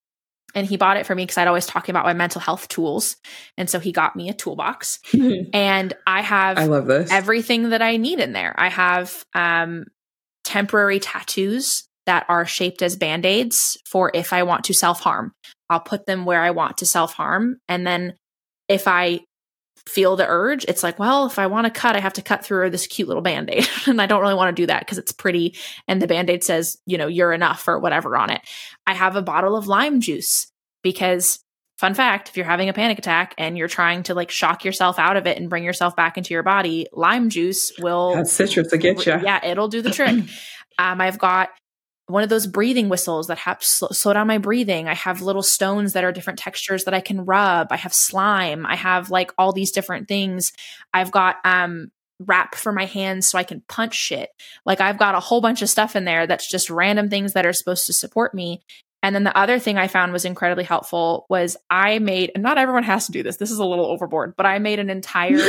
And he bought it for me because I'd always talk about my mental health tools. And so he got me a toolbox. And I have I love this. everything that I need in there. I have um, temporary tattoos that are shaped as Band-Aids for if I want to self-harm. I'll put them where I want to self-harm. And then if I feel the urge, it's like, well, if I want to cut, I have to cut through this cute little Band-Aid. And I don't really want to do that because it's pretty. And the Band-Aid says, you know, you're enough or whatever on it. I have a bottle of lime juice because, fun fact, if you're having a panic attack and you're trying to like shock yourself out of it and bring yourself back into your body, lime juice will. That's citrus to get you. Yeah, it'll do the trick. um, I've got one of those breathing whistles that helps slow, slow down my breathing. I have little stones that are different textures that I can rub. I have slime. I have like all these different things. I've got um, wrap for my hands so I can punch shit. Like I've got a whole bunch of stuff in there that's just random things that are supposed to support me. And then the other thing I found was incredibly helpful was I made, and not everyone has to do this. This is a little overboard, but I made an entire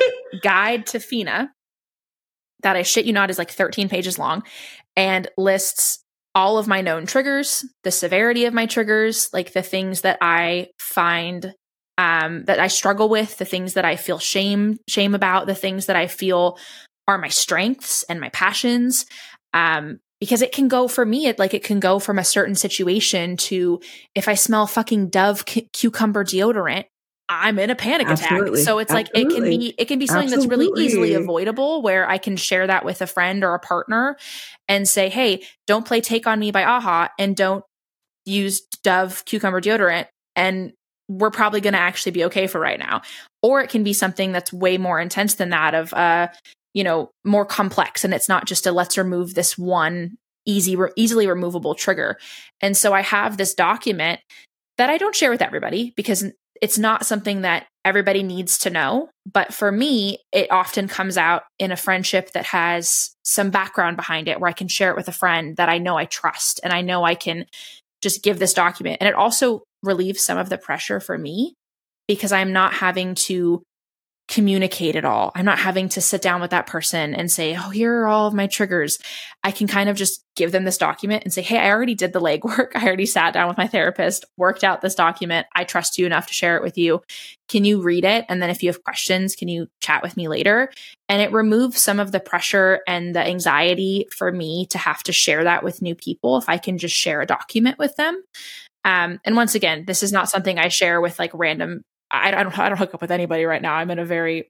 guide to F I N A that I shit you not is like thirteen pages long and lists all of my known triggers, the severity of my triggers, like the things that I find um, that I struggle with, the things that I feel shame, shame about, the things that I feel are my strengths and my passions. Um, because it can go for me, it like it can go from a certain situation to if I smell fucking Dove c- cucumber deodorant, I'm in a panic Absolutely. attack. So it's Absolutely. like, it can be, it can be something Absolutely. that's really easily avoidable where I can share that with a friend or a partner and say, hey, don't play Take On Me by AHA and don't use Dove cucumber deodorant. And we're probably going to actually be okay for right now. Or it can be something that's way more intense than that of, uh, you know, more complex. And it's not just a, let's remove this one easy, re- easily removable trigger. And so I have this document that I don't share with everybody because it's not something that everybody needs to know. But for me, it often comes out in a friendship that has some background behind it where I can share it with a friend that I know I trust and I know I can just give this document. And it also relieves some of the pressure for me because I'm not having to communicate it all. I'm not having to sit down with that person and say, oh, here are all of my triggers. I can kind of just give them this document and say, hey, I already did the legwork. I already sat down with my therapist, worked out this document. I trust you enough to share it with you. Can you read it? And then if you have questions, can you chat with me later? And it removes some of the pressure and the anxiety for me to have to share that with new people if I can just share a document with them. Um, and once again, this is not something I share with like random I don't, I don't hook up with anybody right now. I'm in a very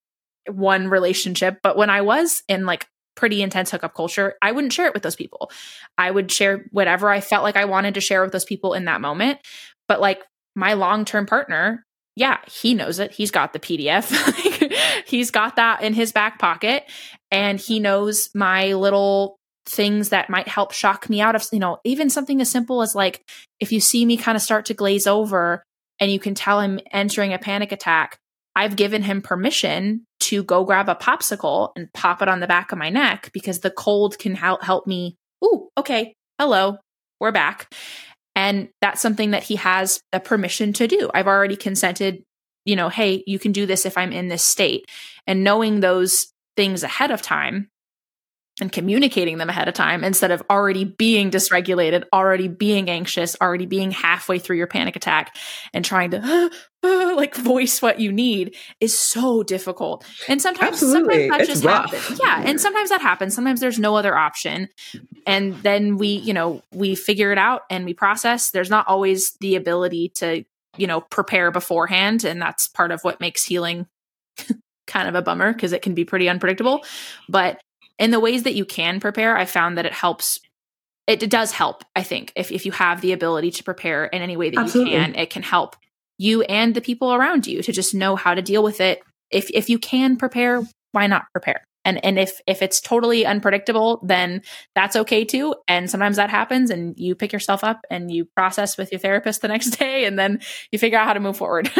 one relationship, but when I was in like pretty intense hookup culture, I wouldn't share it with those people. I would share whatever I felt like I wanted to share with those people in that moment. But like my long-term partner, yeah, he knows it. He's got the P D F. He's got that in his back pocket and he knows my little things that might help shock me out of, you know, even something as simple as like, if you see me kind of start to glaze over, and you can tell him entering a panic attack, I've given him permission to go grab a popsicle and pop it on the back of my neck because the cold can help help me. Ooh, okay. Hello. We're back. And that's something that he has the permission to do. I've already consented, you know, hey, you can do this if I'm in this state. And knowing those things ahead of time and communicating them ahead of time instead of already being dysregulated, already being anxious, already being halfway through your panic attack and trying to uh, uh, like voice what you need is so difficult. And sometimes, Absolutely. sometimes that It's just rough. happens. Yeah. And sometimes that happens. Sometimes there's no other option. And then we, you know, we figure it out and we process. There's not always the ability to, you know, prepare beforehand. And that's part of what makes healing kind of a bummer because it can be pretty unpredictable. But in the ways that you can prepare, I found that it helps. It, it does help, I think, if, if you have the ability to prepare in any way that Absolutely. you can, it can help you and the people around you to just know how to deal with it. If if you can prepare, why not prepare? And and if if it's totally unpredictable, then that's okay too. And sometimes that happens and you pick yourself up and you process with your therapist the next day and then you figure out how to move forward.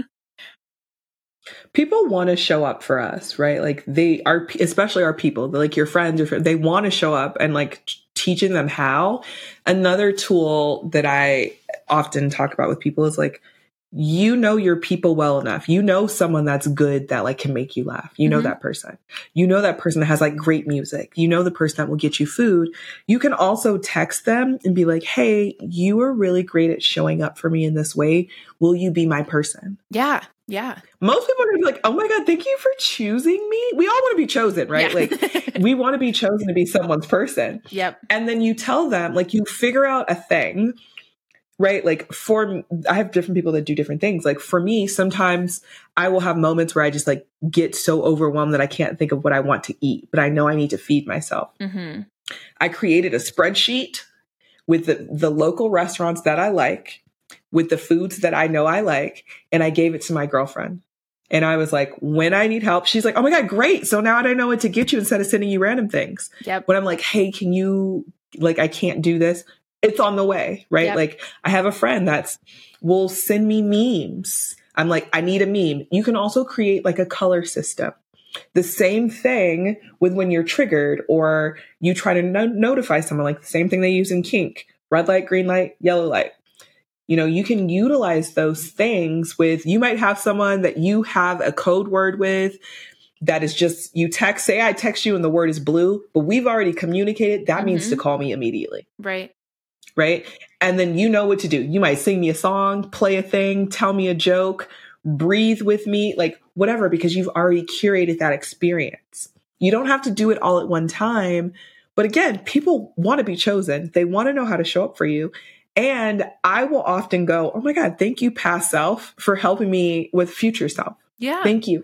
People want to show up for us, right? Like they are, especially our people, like your friends, or they want to show up, and like teaching them how. Another tool that I often talk about with people is like, you know your people well enough. You know someone that's good that like can make you laugh. You know mm-hmm. that person. You know that person that has like great music. You know the person that will get you food. You can also text them and be like, hey, you are really great at showing up for me in this way. Will you be my person? Yeah. Yeah. Most people are going to be like, oh my God, thank you for choosing me. We all want to be chosen, right? Yeah. Like we want to be chosen to be someone's person. Yep. And then you tell them, like you figure out a thing, right? Like for, I have different people that do different things. Like for me, sometimes I will have moments where I just like get so overwhelmed that I can't think of what I want to eat, but I know I need to feed myself. Mm-hmm. I created a spreadsheet with the, the local restaurants that I like, with the foods that I know I like, and I gave it to my girlfriend. And I was like, when I need help, she's like, oh my God, great. So now I don't know what to get you instead of sending you random things. Yep. When I'm like, hey, can you, like, I can't do this. It's on the way, right? Yep. Like I have a friend that's will send me memes. I'm like, I need a meme. You can also create like a color system. The same thing with when you're triggered or you try to no- notify someone, like the same thing they use in kink, red light, green light, yellow light. You know, you can utilize those things with, you might have someone that you have a code word with that is just, you text, say I text you and the word is blue, but we've already communicated. That mm-hmm. means to call me immediately. Right. Right. And then you know what to do. You might sing me a song, play a thing, tell me a joke, breathe with me, like whatever, because you've already curated that experience. You don't have to do it all at one time. But again, people want to be chosen. They want to know how to show up for you. And I will often go, oh my God, thank you, past self, for helping me with future self. Yeah. Thank you.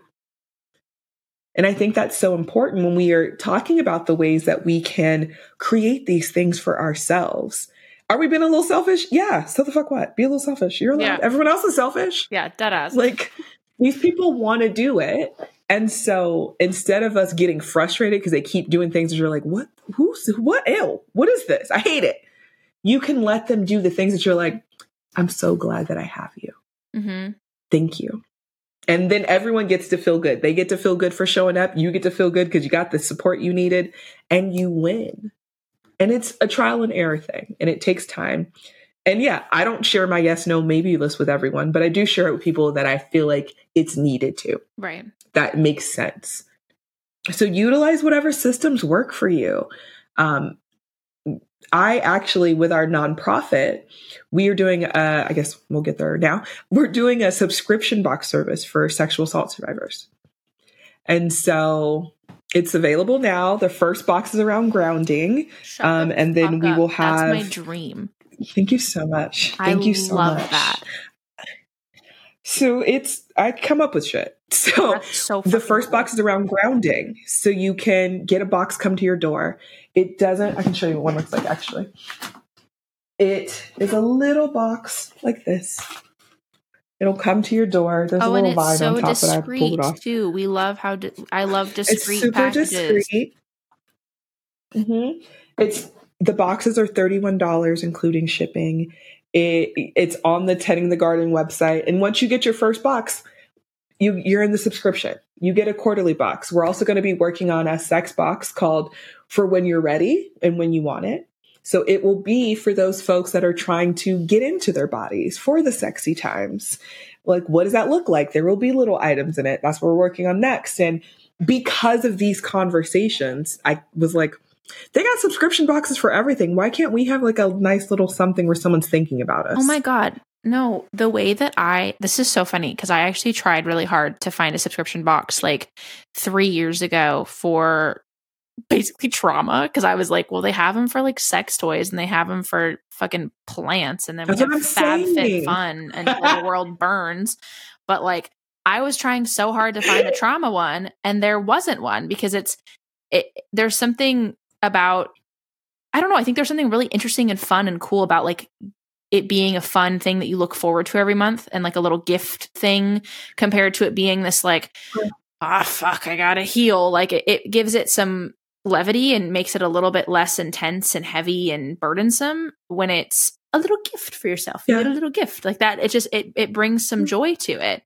And I think that's so important when we are talking about the ways that we can create these things for ourselves. Are we being a little selfish? Yeah. So the fuck what? Be a little selfish. You're allowed. Yeah. Everyone else is selfish. Yeah. Dead ass. Like these people want to do it. And so instead of us getting frustrated because they keep doing things that you're like, what, who's, what, ew, what is this? I hate it. You can let them do the things that you're like, I'm so glad that I have you. Mm-hmm. Thank you. And then everyone gets to feel good. They get to feel good for showing up. You get to feel good because you got the support you needed and you win. And it's a trial and error thing and it takes time. And yeah, I don't share my yes, no, maybe list with everyone, but I do share it with people that I feel like it's needed to. Right. That makes sense. So utilize whatever systems work for you. Um, I actually, with our nonprofit, we are doing, a, I guess we'll get there now. We're doing a subscription box service for sexual assault survivors. And so it's available now. The first box is around grounding. Um, and then we will have. That's my dream. Thank you so much. Thank I you so love much. that. So it's, I come up with shit. So, so the first cool. box is around grounding. So you can get a box come to your door. It doesn't, I can show you what one looks like actually. It is a little box like this. It'll come to your door. There's oh, a little and it's vine so on top discreet that I pulled it off. Too. We love how, di- I love discreet it's super packages. Discreet. Mm-hmm. It's, the boxes are thirty-one dollars, including shipping. It, it's on the Tending the Garden website. And once you get your first box, you, you're in the subscription. You get a quarterly box. We're also going to be working on a sex box called For When You're Ready and When You Want It. So it will be for those folks that are trying to get into their bodies for the sexy times. Like, what does that look like? There will be little items in it. That's what we're working on next. And because of these conversations, I was like, They got subscription boxes for everything. Why can't we have like a nice little something where someone's thinking about us? Oh my God. No, the way that I, this is so funny because I actually tried really hard to find a subscription box like three years ago for basically trauma. Because I was like, well, they have them for like sex toys and they have them for fucking plants. And then we That's have FabFitFun Fun until the world burns. But like, I was trying so hard to find a trauma one and there wasn't one because it's, it, there's something about, I don't know, I think there's something really interesting and fun and cool about like it being a fun thing that you look forward to every month and like a little gift thing compared to it being this like, ah, oh, fuck, I gotta heal. Like it, it gives it some levity and makes it a little bit less intense and heavy and burdensome when it's a little gift for yourself. You yeah. get a little gift like that. It just, it, it brings some joy to it.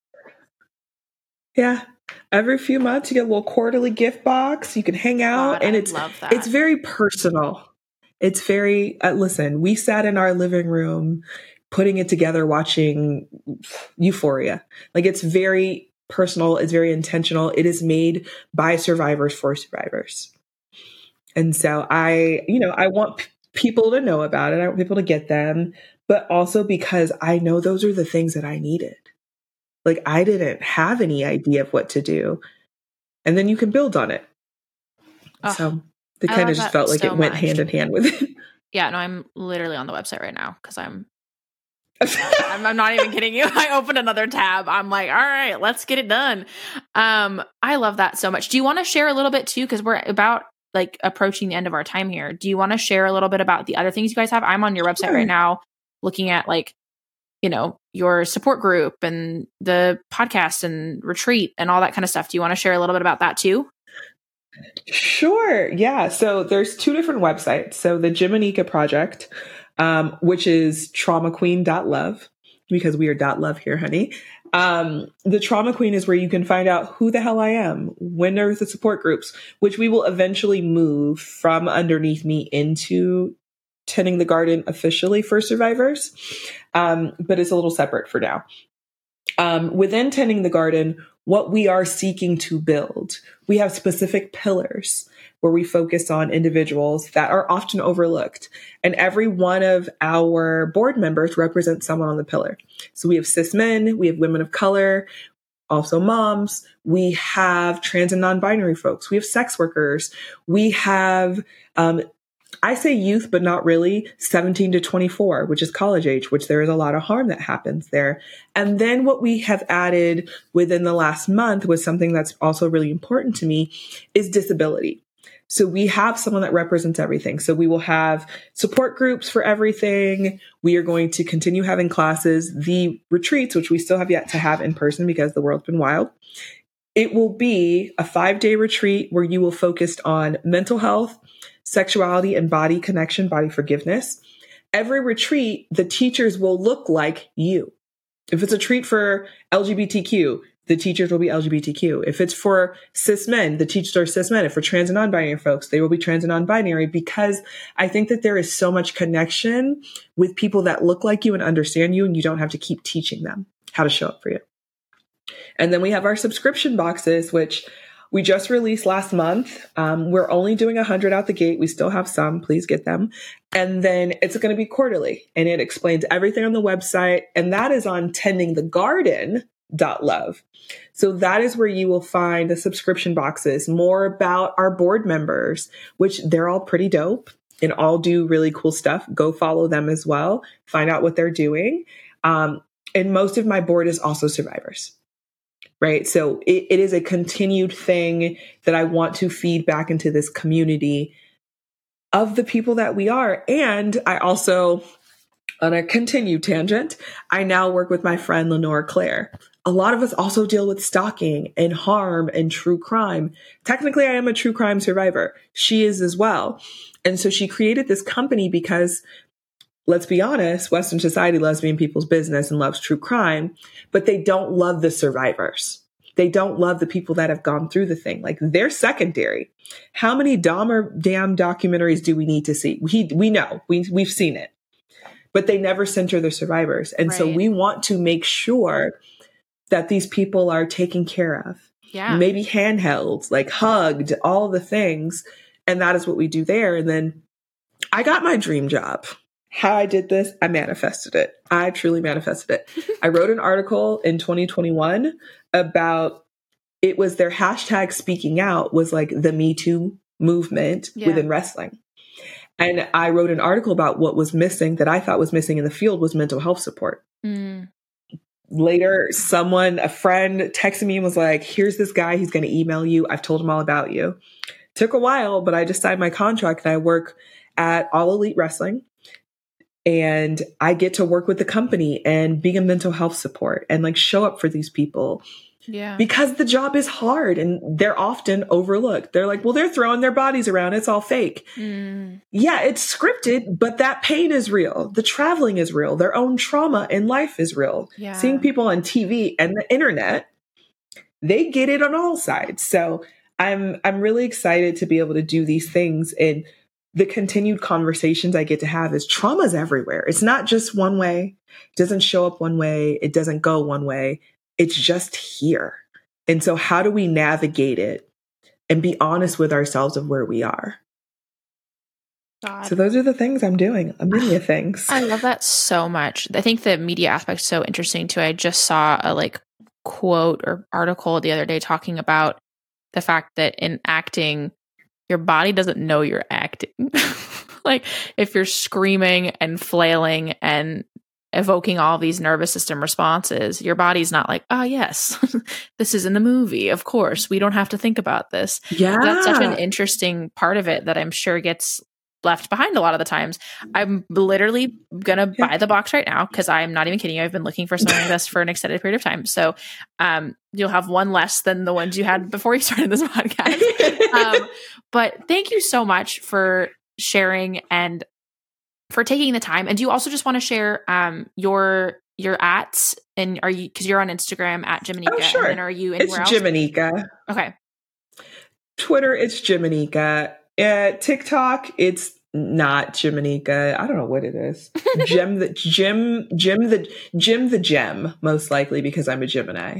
Yeah. Every few months you get a little quarterly gift box. You can hang out. God, and I it's, love that. it's very personal. It's very, uh, listen, we sat in our living room putting it together, watching Euphoria. Like it's very personal. It's very intentional. It is made by survivors for survivors. And so I, you know, I want p- people to know about it. I want people to get them, but also because I know those are the things that I needed. Like I didn't have any idea of what to do. And then you can build on it. Oh. So It kind of just felt like so it went much. hand in hand with it. Yeah, no, I'm literally on the website right now because I'm, I'm I'm not even kidding you. I opened another tab. I'm like, all right, let's get it done. Um, I love that so much. Do you want to share a little bit too? Because we're about like approaching the end of our time here. Do you want to share a little bit about the other things you guys have? I'm on your website sure. right now looking at like, you know, your support group and the podcast and retreat and all that kind of stuff. Do you want to share a little bit about that too? Sure. Yeah. So there's two different websites. So the Jimanika Project, um, which is trauma queen dot love, because we are .love here, honey. Um, the Trauma Queen is where you can find out who the hell I am, when are the support groups, which we will eventually move from underneath me into Tending the Garden officially for survivors. Um, but it's a little separate for now. Um, within Tending the Garden, what we are seeking to build, we have specific pillars where we focus on individuals that are often overlooked. And every one of our board members represents someone on the pillar. So we have cis men, we have women of color, also moms, we have trans and non-binary folks, we have sex workers, we have, um, I say youth, but not really, seventeen to twenty-four, which is college age, which there is a lot of harm that happens there. And then what we have added within the last month was something that's also really important to me is disability. So we have someone that represents everything. So we will have support groups for everything. We are going to continue having classes, the retreats, which we still have yet to have in person because the world's been wild. It will be a five-day retreat where you will focus on mental health, sexuality, and body connection, body forgiveness. Every retreat, the teachers will look like you. If it's a treat for L G B T Q, the teachers will be L G B T Q. If it's for cis men, the teachers are cis men. If for trans and non-binary folks, they will be trans and non-binary, because I think that there is so much connection with people that look like you and understand you, and you don't have to keep teaching them how to show up for you. And then we have our subscription boxes, which we just released last month. Um, we're only doing one hundred out the gate. We still have some. Please get them. And then it's going to be quarterly, and it explains everything on the website. And that is on tending the garden dot love. So that is where you will find the subscription boxes, more about our board members, which they're all pretty dope and all do really cool stuff. Go follow them as well. Find out what they're doing. Um, and most of my board is also survivors. Right. So it, it is a continued thing that I want to feed back into this community of the people that we are. And I also, on a continued tangent, I now work with my friend Lenore Claire. A lot of us also deal with stalking and harm and true crime. Technically, I am a true crime survivor. She is as well. And so she created this company because, let's be honest, Western society loves being people's business and loves true crime, but they don't love the survivors. They don't love the people that have gone through the thing. Like, they're secondary. How many Dahmer damn documentaries do we need to see? We, we know, we, we've seen it, but they never center the survivors. And right. So we want to make sure that these people are taken care of. Yeah. Maybe handheld, like hugged, all the things. And that is what we do there. And then I got my dream job. How I did this, I manifested it. I truly manifested it. I wrote an article in twenty twenty-one about, it was their hashtag speaking out was like the Me Too movement yeah. within wrestling. And I wrote an article about what was missing that I thought was missing in the field was mental health support. Mm. Later, someone, a friend texted me and was like, here's this guy, he's going to email you. I've told him all about you. Took a while, but I just signed my contract and I work at All Elite Wrestling. And I get to work with the company and be a mental health support and like show up for these people. Yeah. Because the job is hard and they're often overlooked. They're like, well, they're throwing their bodies around. It's all fake. Mm. Yeah, it's scripted, but that pain is real. The traveling is real. Their own trauma in life is real. Yeah. Seeing people on T V and the internet, they get it on all sides. So I'm, I'm really excited to be able to do these things. And the continued conversations I get to have is trauma's everywhere. It's not just one way. It doesn't show up one way. It doesn't go one way. It's just here. And so how do we navigate it and be honest with ourselves of where we are? God. So those are the things I'm doing. A million things. I love that so much. I think the media aspect is so interesting too. I just saw a like quote or article the other day talking about the fact that in acting, your body doesn't know you're acting. Like if you're screaming and flailing and evoking all these nervous system responses, your body's not like, oh yes, this is in the movie. Of course, we don't have to think about this. Yeah. That's such an interesting part of it that I'm sure gets left behind a lot of the times. I'm literally going to yeah. buy the box right now because I'm not even kidding you. I've been looking for something like this for an extended period of time. So um, you'll have one less than the ones you had before you started this podcast. um, but thank you so much for sharing and for taking the time. And do you also just want to share um, your your ats? And are you, because you're on Instagram at Jimanika. Oh, sure. And are you anywhere it's else? Jimanika. Okay. Twitter, it's Jimanika. Uh, TikTok, it's not Jimanika. I don't know what it is. Jim the Jim Jim the Jim the Gem, most likely because I'm a Gemini.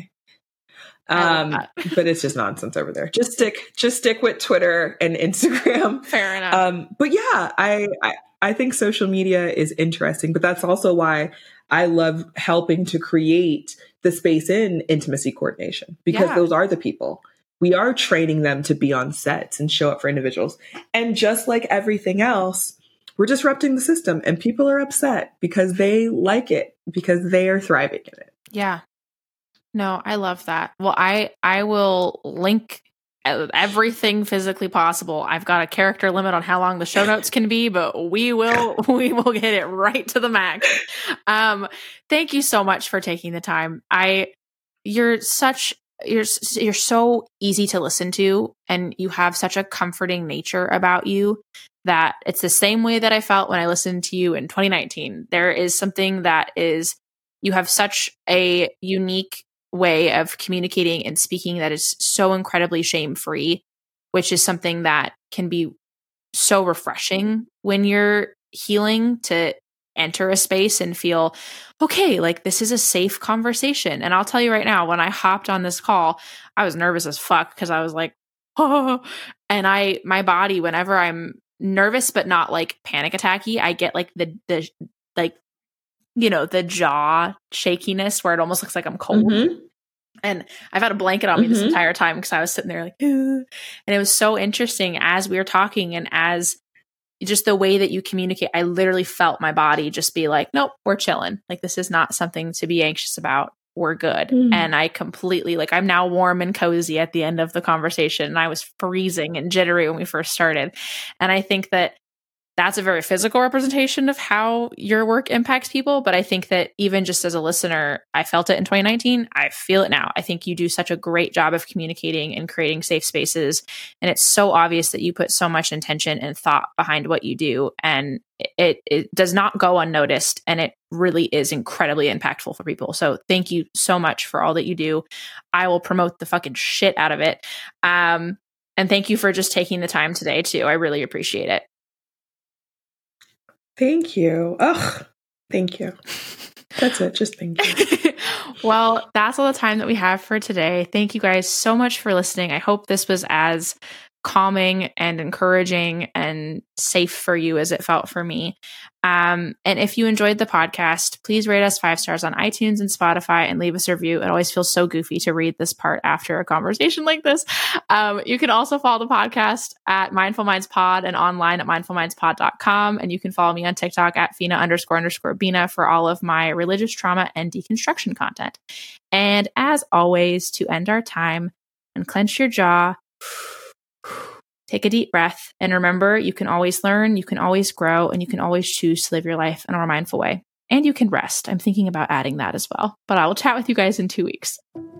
Um, but it's just nonsense over there. Just stick, just stick with Twitter and Instagram. Fair enough. Um, but yeah, I, I I think social media is interesting, but that's also why I love helping to create the space in intimacy coordination, because yeah. those are the people. We are training them to be on sets and show up for individuals. And just like everything else, we're disrupting the system and people are upset because they like it, because they are thriving in it. Yeah. No, I love that. Well, I, I will link everything physically possible. I've got a character limit on how long the show notes can be, but we will, we will get it right to the max. Um, thank you so much for taking the time. I, you're such, you're, you're so easy to listen to, and you have such a comforting nature about you that it's the same way that I felt when I listened to you in twenty nineteen. There is something that is, you have such a unique way of communicating and speaking that is so incredibly shame-free, which is something that can be so refreshing when you're healing, to enter a space and feel, okay, like this is a safe conversation. And I'll tell you right now, when I hopped on this call, I was nervous as fuck because I was like, oh, and I, my body, whenever I'm nervous, but not like panic attacky, I get like the, the, like, you know, the jaw shakiness where it almost looks like I'm cold. Mm-hmm. And I've had a blanket on me mm-hmm. this entire time because I was sitting there like, ooh. And it was so interesting as we were talking and as just the way that you communicate, I literally felt my body just be like, nope, we're chilling. Like, this is not something to be anxious about. We're good. Mm. And I completely, like, I'm now warm and cozy at the end of the conversation. And I was freezing and jittery when we first started. And I think that that's a very physical representation of how your work impacts people. But I think that even just as a listener, I felt it in twenty nineteen. I feel it now. I think you do such a great job of communicating and creating safe spaces. And it's so obvious that you put so much intention and thought behind what you do. And it, it does not go unnoticed. And it really is incredibly impactful for people. So thank you so much for all that you do. I will promote the fucking shit out of it. Um, and thank you for just taking the time today too. I really appreciate it. Thank you. Ugh, thank you. That's it. Just thank you. Well, that's all the time that we have for today. Thank you guys so much for listening. I hope this was as calming and encouraging and safe for you as it felt for me. Um, and if you enjoyed the podcast, please rate us five stars on iTunes and Spotify and leave us a review. It always feels so goofy to read this part after a conversation like this. Um, you can also follow the podcast at Mindful Minds Pod and online at mindful minds pod dot com. And you can follow me on TikTok at Fina underscore underscore Bina for all of my religious trauma and deconstruction content. And as always, to end our time, unclench your jaw, take a deep breath, and remember, you can always learn, you can always grow, and you can always choose to live your life in a more mindful way. And you can rest. I'm thinking about adding that as well. But I will chat with you guys in two weeks.